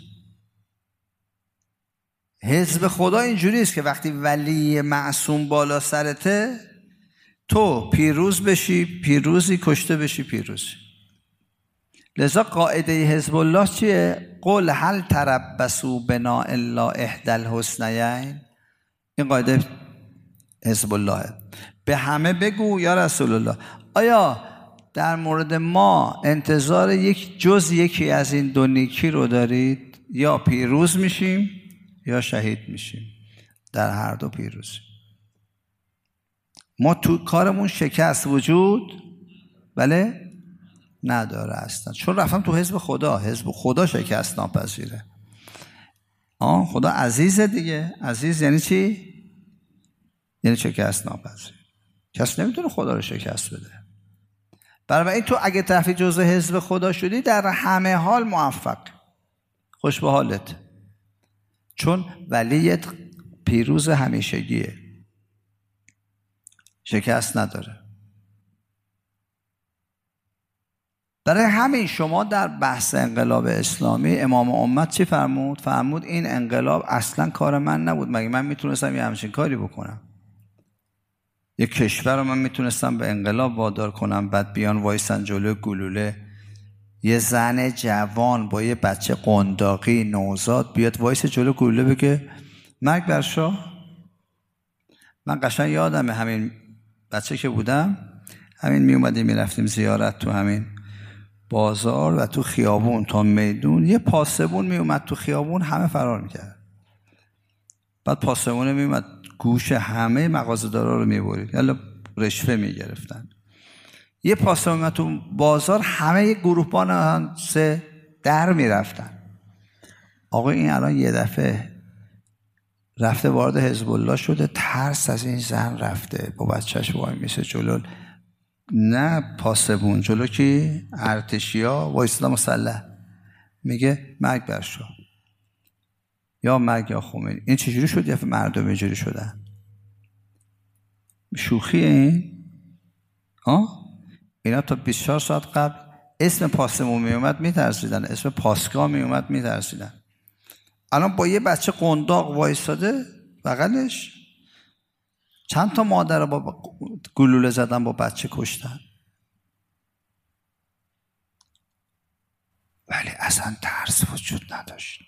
حزب خدا اینجوری است که وقتی ولی معصوم بالا سرته، تو پیروز بشی پیروزی، کشته بشی پیروزی. لذا قاعده حزب الله چیه؟ قل هل تربصوا بنا الا احدى الحسنیین. این قاعده حزب الله. به همه بگو یا رسول الله، آیا در مورد ما انتظار یک جز یکی از این دو نیکی رو دارید؟ یا پیروز میشیم یا شهید میشیم. در هر دو پیروزیم. ما تو کارمون شکست وجود بله نداره اصلا، چون رفتم تو حزب خدا. حزب خدا شکست ناپذیره. آه خدا عزیزه دیگه. عزیز یعنی چی؟ یعنی شکست ناپذیر. کس نمیتونه خدا رو شکست بده. بنابراین تو اگه تحفی جزء حزب خدا شدی در همه حال موفق، خوش به حالت، چون ولیت پیروز همیشگیه، شکست نداره. برای همین شما در بحث انقلاب اسلامی امام امت چی فرمود؟ فرمود این انقلاب اصلا کار من نبود. مگه من میتونستم یه همچین کاری بکنم؟ یک کشور رو من میتونستم به انقلاب وادار کنم، بعد بیان وایسن جلو گلوله، یه زن جوان با یه بچه قنداقی نوزاد بیاد وایس جلو گلوله بگه مرگ بر شاه؟ من قشنگ یادمه همین بچه که بودم، همین میومدیم میرفتیم زیارت تو همین بازار و تو خیابون تا میدون، یه پاسبون میومد تو خیابون، همه فرار میکرد. بعد پاسبونه میومد گوش همه مغازه‌دارا رو میبرید، یلا رشوه میگرفتن. یه پاسبون میومد تو بازار، همه یه گروهبان سه در میرفتن. آقا این الان یه دفعه رفته وارد حزب الله شده، ترس از این زن رفته، با بچهش وای میسه جلو، نه پاسبون، جلو کی؟ ارتشیا وایساده مسلح، میگه مرگ بر شاه، یا مرگ یا خمینی. این چجوری شد یه مردم اینجوری شدن؟ شوخیه این؟ آه؟ اینا تا بیست و چهار ساعت قبل اسم پاسبون میومد میترسیدن، اسم پاسگاه میومد میترسیدن. الان با یه بچه قنداق وایساده بغلش، چند تا مادر با گلوله زدن، با بچه کشتن، ولی اصلا ترس وجود نداشت.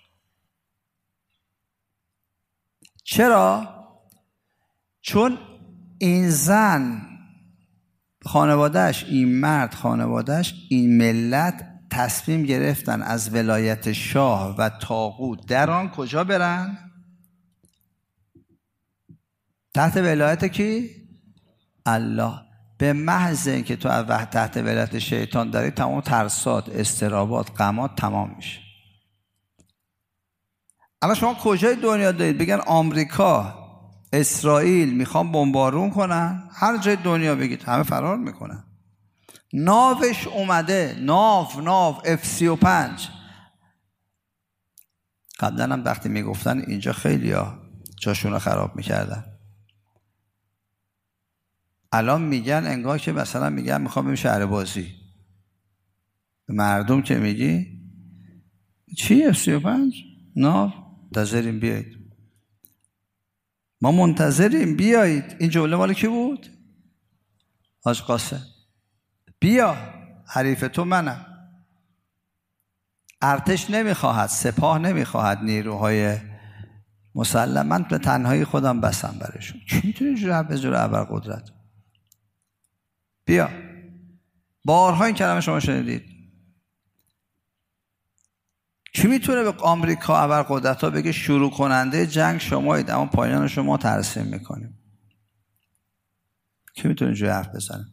چرا؟ چون این زن خانوادهش، این مرد خانوادهش، این ملت تصمیم گرفتن از ولایت شاه و طاغوت در آن کجا برن؟ تحت ولایت کی؟ الله. به محض اینکه تو از وقت تحت ولایت شیطان داری، تمام ترسات، استرابات، غمات تمام میشه. الان شما کجای دنیا دارید بگن آمریکا، اسرائیل میخوان بمبارون کنن، هر جای دنیا بگید همه فرار میکنن. ناوش اومده، ناو ناو اف سی و پنج قبلا هم وقتی میگفتن اینجا خیلی ها جاشون رو خراب میکردن. الان میگن انگار که مثلا میگن میخوام بریم شهر بازی. مردم که میگی چی اف سی و پنج؟ نه منتظریم بیایید. ما منتظریم بیایید. این جمله مال کی بود؟ حاج قاسم. بیا، حریف تو منم. ارتش نمیخواهد، سپاه نمیخواهد نیروهای مسلح، من به تنهایی خودم بسم برشون. کی میتونه اینجوری حرف بزنه ابرقدرت؟ بیا. بارها این کلمه شما شنیدید. کی میتونه به آمریکا ابرقدرت‌ها بگه شروع کننده جنگ شمایید اما پایان شما ترسیم میکنیم؟ کی میتونه اینجوری حرف بزنه؟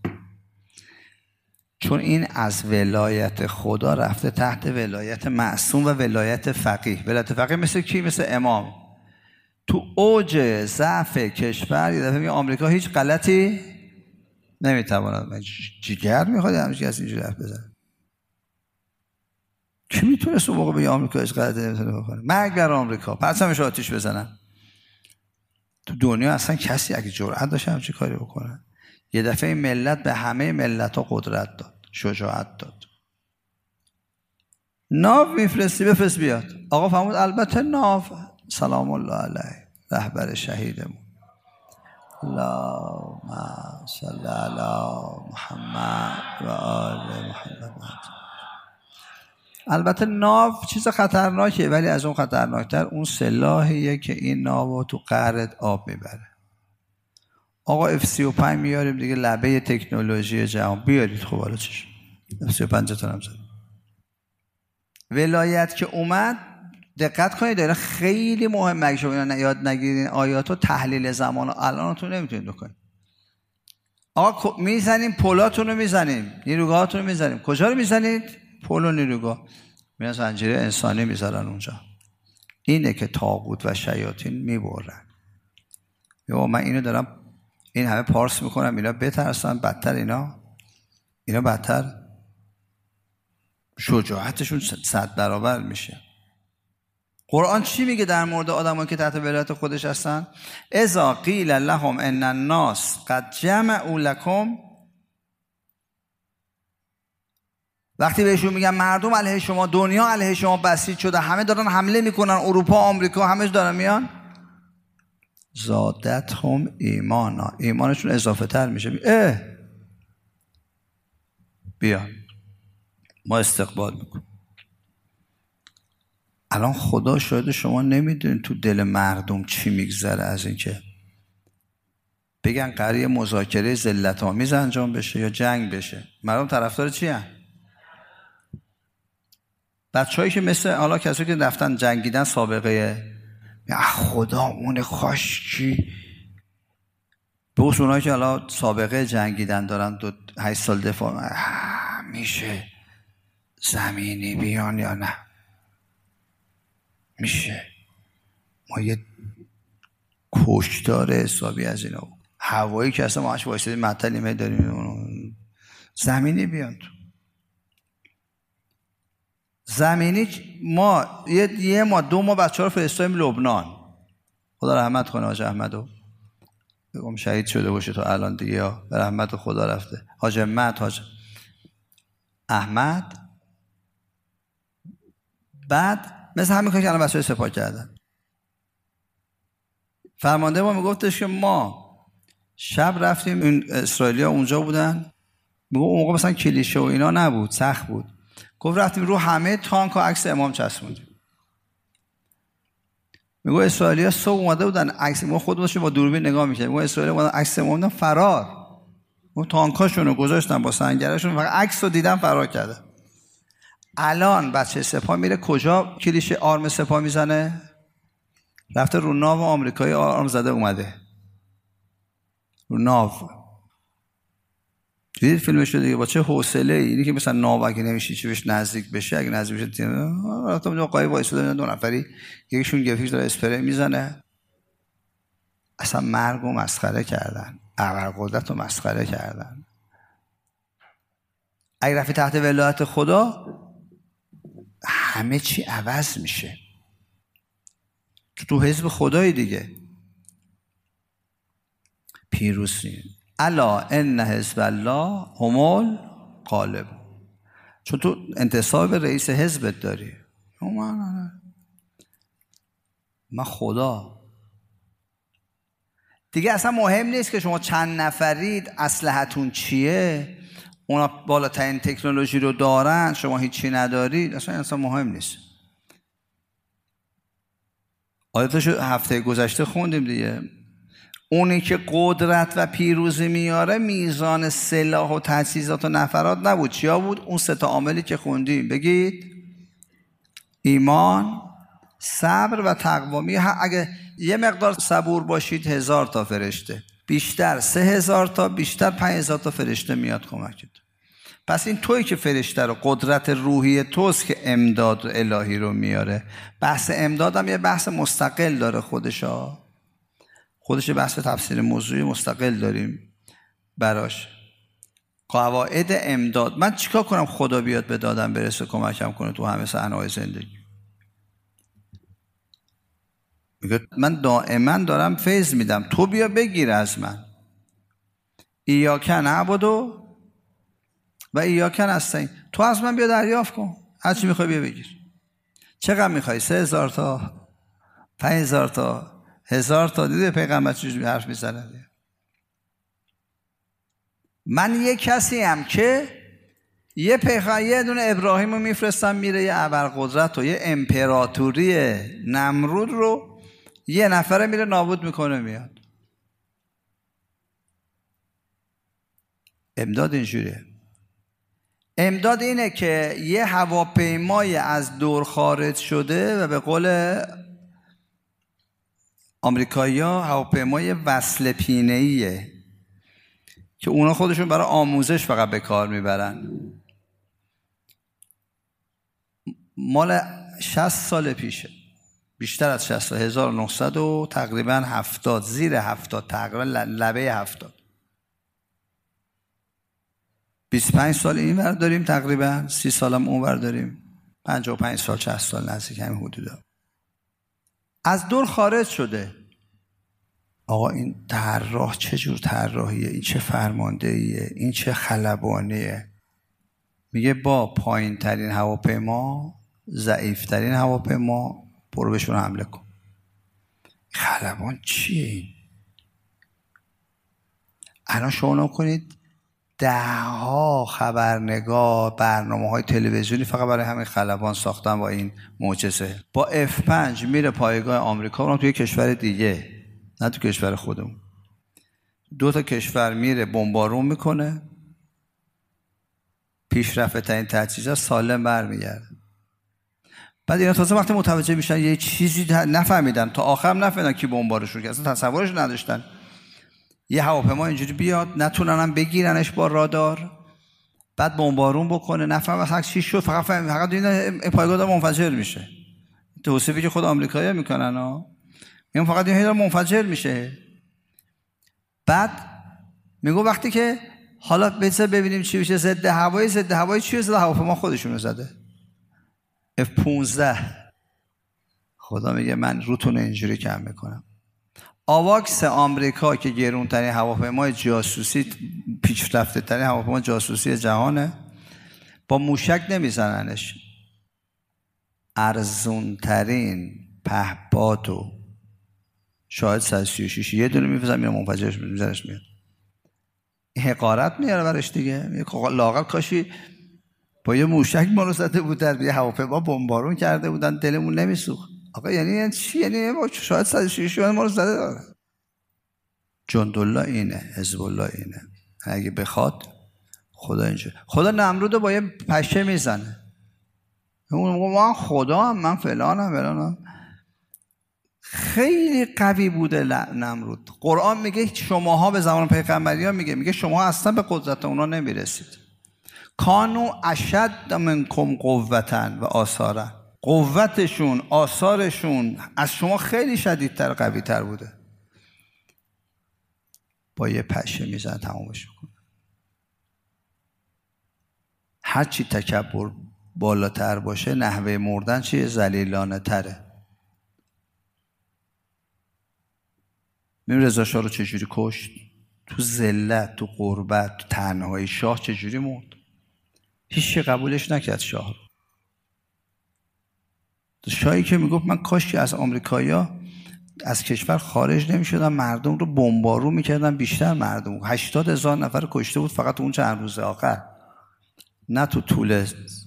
چون این از ولایت خدا رفته تحت ولایت معصوم و ولایت فقیه. ولایت فقیه مثل کی؟ مثل امام. تو اوج ضعف کشور یه دفعه میگه آمریکا هیچ غلطی نمیتواند. جیگر میخواد همچین کسی اینجوری حرف بزنه؟ کی میتونست اون موقع به آمریکا هیچ غلطی نمیتونه بکنه؟ مگر آمریکا پرچمش آتیش بزنن. تو دنیا اصلا کسی اگه جرأت داشته همچین کاری بکنه؟ یه دفعه این ملت به همه ملت ها قدرت داد، شجاعت داد. ناو میفرستی بفرست بیاد. آقا فرمود البته ناو سلام الله علیه رهبر شهیدمون اللهم صل علی محمد و آل محمد. البته ناو چیز خطرناکه، ولی از اون خطرناکتر اون سلاحیه که این ناو تو قعرت آب میبره. آقا اف سی و پنج میاریم دیگه، لبه تکنولوژی جهان. بیارید خب حالا چیش اف سی و پنج تا هم زد. ولایت که اومد دقت کنید داره خیلی مهمه. اگه شما اینا یاد نگیرین آیاتو تحلیل زمان و الانتون نمیتونید بکنید. آقا میزنیم پولاتون رو میزنیم، نیروگاهاتون رو میزنیم. کجا رو میزنید؟ پول و نیروگاه. میان زنجیره انسانی میذارن اونجا. اینه که طاغوت و شیاطین میبرن. یا من اینو دارم این همه پارس میکنم اینا بترسن، بدتر اینا اینا بدتر شجاعتشون صد برابر میشه. قرآن چی میگه در مورد آدمایی که تحت ولایت خودش هستن؟ اذا قیل لهم ان الناس قد جمعوا لكم، وقتی بهشون میگن مردم علیه شما، دنیا علیه شما بسیج شده، همه دارن حمله میکنن، اروپا، آمریکا، همه دارن میان، زادتهم ایمانا، ایمانشون اضافه تر میشه. اه بیا ما استقبال میکنیم. الان خدا شاید شما نمیدونید تو دل مردم چی میگذره از این که بگن قراره مذاکره ذلت‌آمیز انجام بشه یا جنگ بشه. مردم طرفدار چی هن؟ بچه‌هایی که مثل حالا کسایی که رفتن جنگیدن سابقه خدا اون خاشکی، به خصوص اونایی که حالا سابقه جنگیدن دارن دو هشت سال دفاع، میشه زمینی بیان یا نه؟ میشه ما یه کشتار حسابی از اینا، هوایی که اصلا ما هاش وایسادیم معطلیم داریم، زمینی بیان تو. زمینی ما یه, یه ما دو ما بچه ها رو فرستاییم لبنان. خدا رحمت کنه حاج احمدو، بگم شهید شده باشه تا الان دیگه، به رحمت خدا رفته. حاج احمد حاج احمد بعد مثل همین کاری که الان بچه‌ها سپاه کردن. فرمانده ما میگفتش که ما شب رفتیم، این اسرائیلی‌ها اونجا بودن، میگه اون موقع مثلا کلیشه و اینا نبود، سخت بود. گفت رفتیم رو همه تانک ها عکس امام چسبوندیم. میگه اسرائیلی‌ها صبح اومده بودن عکس، ما خودمون با دوربین نگاه می‌کردیم، میگه اسرائیل اومدن عکس امام فرار، اون تانکاشون رو گذاشتن با سنگرشون، فقط عکس رو دیدن فرار کردن. الان بچه سپاه میره کجا کلیشه آرم سپاه میزنه؟ رفته رو ناو آمریکایی آرم زده اومده رو ناو. دیدید فیلمش رو دیگه؟ با چه حوصله ای، اینی که مثلا ناو اگه نمیشه چی بهش نزدیک بشه، اگه نزدیک بشه رفتم اونجا قایق وایساده دو نفری، یکیشون گفیش داره اسپری میزنه. اصلا مرگ و مسخره کردن، ابرقدرت رو مسخره کردن. اگه رفتی تحت ولایت خدا همه چی عوض میشه. تو حزب خدای دیگه پیروزی. الا ان حزب الله هم الغالب. چون تو انتساب به رئیس حزبت داری. من من خدا دیگه اصلا مهم نیست که شما چند نفرید، اسلحتون چیه، اونا بالاترین تکنولوژی رو دارن شما هیچی ندارید، اصلا اصلا مهم نیست. آیاتش هفته گذشته خوندیم دیگه. اونی که قدرت و پیروزی میاره میزان سلاح و تجهیزات و نفرات نبود. چیا بود؟ اون سه تا عاملی که خوندیم. بگید ایمان، صبر و تقوا. اگه یه مقدار صبور باشید هزار تا فرشته، بیشتر سه هزار تا، بیشتر پنج هزار تا فرشته میاد کمکت. پس این تویی که فرشته رو، قدرت روحی توست که امداد الهی رو میاره. بحث امداد هم یه بحث مستقل داره خودشا، خودش بحث تفسیر موضوعی مستقل داریم براش. قواعد امداد. من چیکار کنم خدا بیاد به دادم برسه کمکم کنه تو همه صحنه‌های زندگی؟ میگه من دائما دارم فیض میدم، تو بیا بگیر از من. ایاک نعبد و ایاک نستعین. تو از من بیا دریافت کن، هر چی میخوای بیا بگیر. چقدر میخوای؟ سه هزار تا، پنج هزار تا، هزار تا؟ دیده پیغمبر چجوری حرف میزنه؟ من یه کسی هم که یه پیغمبر، یه دونه ابراهیم رو میفرستم میره یه ابرقدرت و یه امپراتوری نمرود رو یه نفره میره نابود میکنه میاد. امداد اینجوریه. امداد اینه که یه هواپیمای از دور خارج شده و به قول آمریکایی‌ها هواپیمای وصل پینه‌ایه که اونا خودشون برای آموزش فقط به کار میبرن. مال شصت سال پیشه، بیشتر از شصت سال، هزار و نهصد و تقریبا هفتاد، زیر هفتاد، تقریبا لبه هفتاد. بیست و پنج سال این ور داریم، تقریبا سی سال هم اون ور داریم، پنجاه و پنج سال، شصت سال نزدیک همین حدودا. از دور خارج شده. آقا این طراح چه جور طراحیه؟ این چه فرماندهیه؟ این چه خلبانیه؟ میگه با پایین ترین هواپیما، ضعیف ترین هواپیما برو بهشون حمله کن. خلبان چیه این؟ الان شما نکنید ده ها خبرنگار برنامه های تلویزیونی فقط برای همین خلبان ساختن با این معجزه. با اف پنج میره پایگاه آمریکا، اونم توی کشور دیگه، نه تو کشور خودمون. دو تا کشور میره بمبارون میکنه، پیشرفته ترین تجهیزات سالم برمیگرده. بعد اینا تازه وقتی متوجه میشن یه چیزی نفهمیدن، تا آخر نفهمیدن کی بمبارشون کرد، اصلا تصورش نداشتن یه هواپیما اینجوری بیاد نتوننم بگیرنش با رادار، بعد بمبارون بکنه. نفهم اصلا چی شد، فقط فهم فقط این پایگاه داره منفجر میشه. توصیفی که خود آمریکایی‌ها میکنن ها، این فقط این داره منفجر میشه. بعد میگه وقتی که حالا بذار ببینیم چی میشه، ضد هوایی، ضد هوایی چیه؟ ضد هواپیما خودشونو زده، اف پانزده. خدا میگه من روتون اینجوری کم میکنم. آواکس آمریکا که گرونترین هواپیمای جاسوسی، پیشرفته ترین هواپیمای جاسوسی جهانه، با موشک نمیزننش، ارزون ترین پهپاد و شاید صد و سی و شش یه دونه میفزن میره منفجرش میزنش میاد. حقارت میاره برش دیگه. لااقل کاشی با یه موشک ما رو زده بود، در یه هواپیما بمبارون کرده بودن، دلمون نمیسوخت. آقا یعنی چی؟ یعنی شاید صد و سی و شش ما رو زده داره. جندالله اینه، حزب الله اینه. اگه بخواد خدا اینجا، خدا نمرود با یه پشه میزنه. اون موقع من خدا هم، من فلانم فلانم. خیلی قوی بوده نمرود. قرآن میگه شماها، به زمان پیغمبری ها میگه میگه شما اصلا به قدرت اونا نمیرسید. کانو اشد منکم قوتن و آثارن. قوتشون، آثارشون از شما خیلی شدیدتر، قوی تر بوده. با یه پشه میزن تمامش میکنه. هرچی تکبر بالاتر باشه نحوه مردن چیه؟ ذلیلانه تره. ببین رضا شاه رو چجوری کشت، تو ذلت، تو غربت، تو تنهایی شاه چجوری مرد. هیچ قبولش نکرد شاه رو. شاهی که میگفت من کاش از آمریکایا از کشور خارج نمیشدم، مردم رو بمبارون میکردم، بیشتر مردم، هشتاد هزار نفر کشته بود فقط اون چند روز آخر، نه تو طول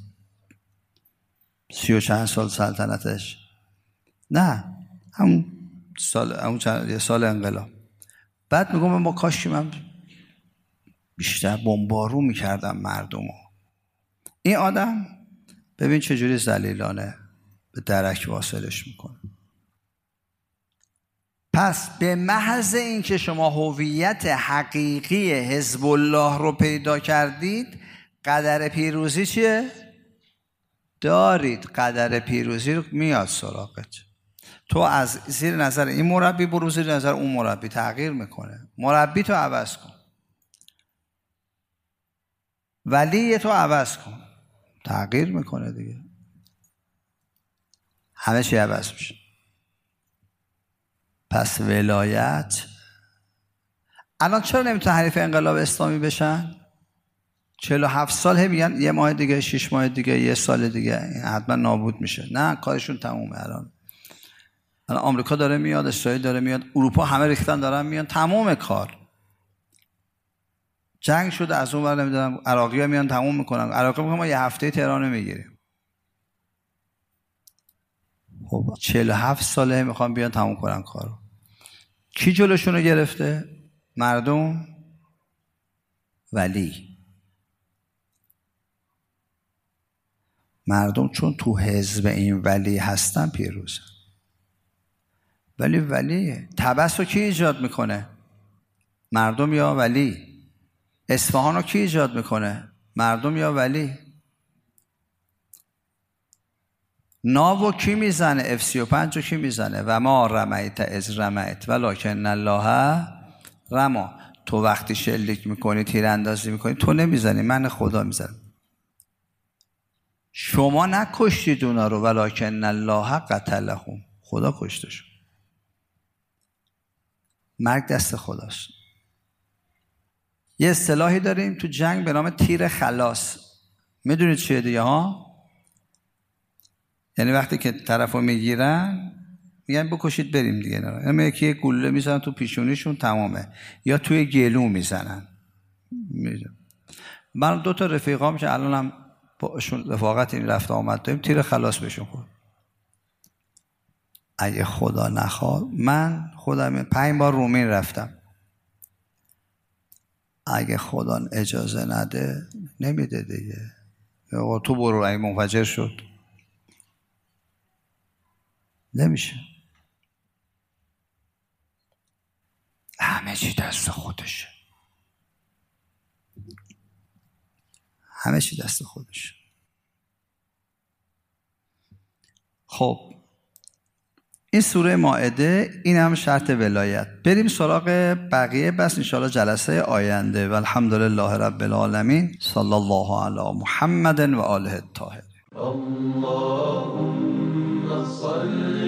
سی و چند سال سلطنتش، نه همون سال، همون چند سال انقلاب. بعد میگم ما کاش من بیشتر بمبارون میکردم مردم رو. این آدم ببین چجوری ذلیلانه به درک واصلش میکنه. پس به محض اینکه شما هویت حقیقی حزب الله رو پیدا کردید، قدر پیروزی چیه؟ دارید. قدر پیروزی رو میاد سراغت. تو از زیر نظر این مربی برو زیر نظر اون مربی، تغییر میکنه. مربی تو عوض کن، ولی تو عوض کن، تغییر میکنه دیگه، همه چی عوض میشه. پس ولایت الان چرا نمیتونه حریف انقلاب اسلامی بشن؟ چهل و هفت سال هم میگن یه ماه دیگه، شش ماه دیگه، یه سال دیگه حتما نابود میشه. نه، کارشون تمومه. الان الان آمریکا داره میاد، اسرائیل داره میاد، اروپا همه ریختن دارن میان، تموم کار. جنگ شده از اون ور، نمیدونم عراقی‌ها میان تموم میکنن. عراقی میگن ما یه هفته تهران میگیریم. خب چهل و هفت ساله میخوان بیان تموم کنن کارو. کی جلوشون رو گرفته؟ مردم. ولی مردم چون تو حزب این ولی هستن پیروزن. ولی ولی طبس رو کی ایجاد میکنه؟ مردم یا ولی؟ اصفهان رو کی ایجاد میکنه؟ مردم یا ولی؟ ناو کی میزنه؟ اف سی و پنج رو کی میزنه؟ و ما رمیت از رمیت ولکن الله رما. تو وقتی شلیک میکنی، تیراندازی میکنی، تو نمیزنی، من خدا میزنم. شما نکشتید اونا رو، ولکن الله قتلهم، خدا کشتشون. مرگ دست خداست. یه اصطلاحی داریم تو جنگ به نام تیر خلاص. میدونید چیه دیگه ها؟ یعنی وقتی که طرفو میگیرن میگن بکشید بریم دیگه. یعنی یکی گلوله میزنن تو پیشونیشون، تمامه. یا توی گلو میزنن. من دو تا رفیقام که الانم باشون رفاقت این رفت آمد داریم، تیر خلاص بهشون خورد. اگه خدا نخواد، من خودم پنج بار رومین رفتم، اگه خدا اجازه نده نمیده دیگه. آقا تو برو، اگه منفجر شد نمیشه. همه چی دست خودشه، همه چی دست خودشه. خب این سوره مائده، این هم شرط ولایت. بریم سراغ بقیه بس انشاءالله جلسه آینده. و الحمدلله رب العالمین. صلی الله علی محمد و آله الطاهرین. اللهم صل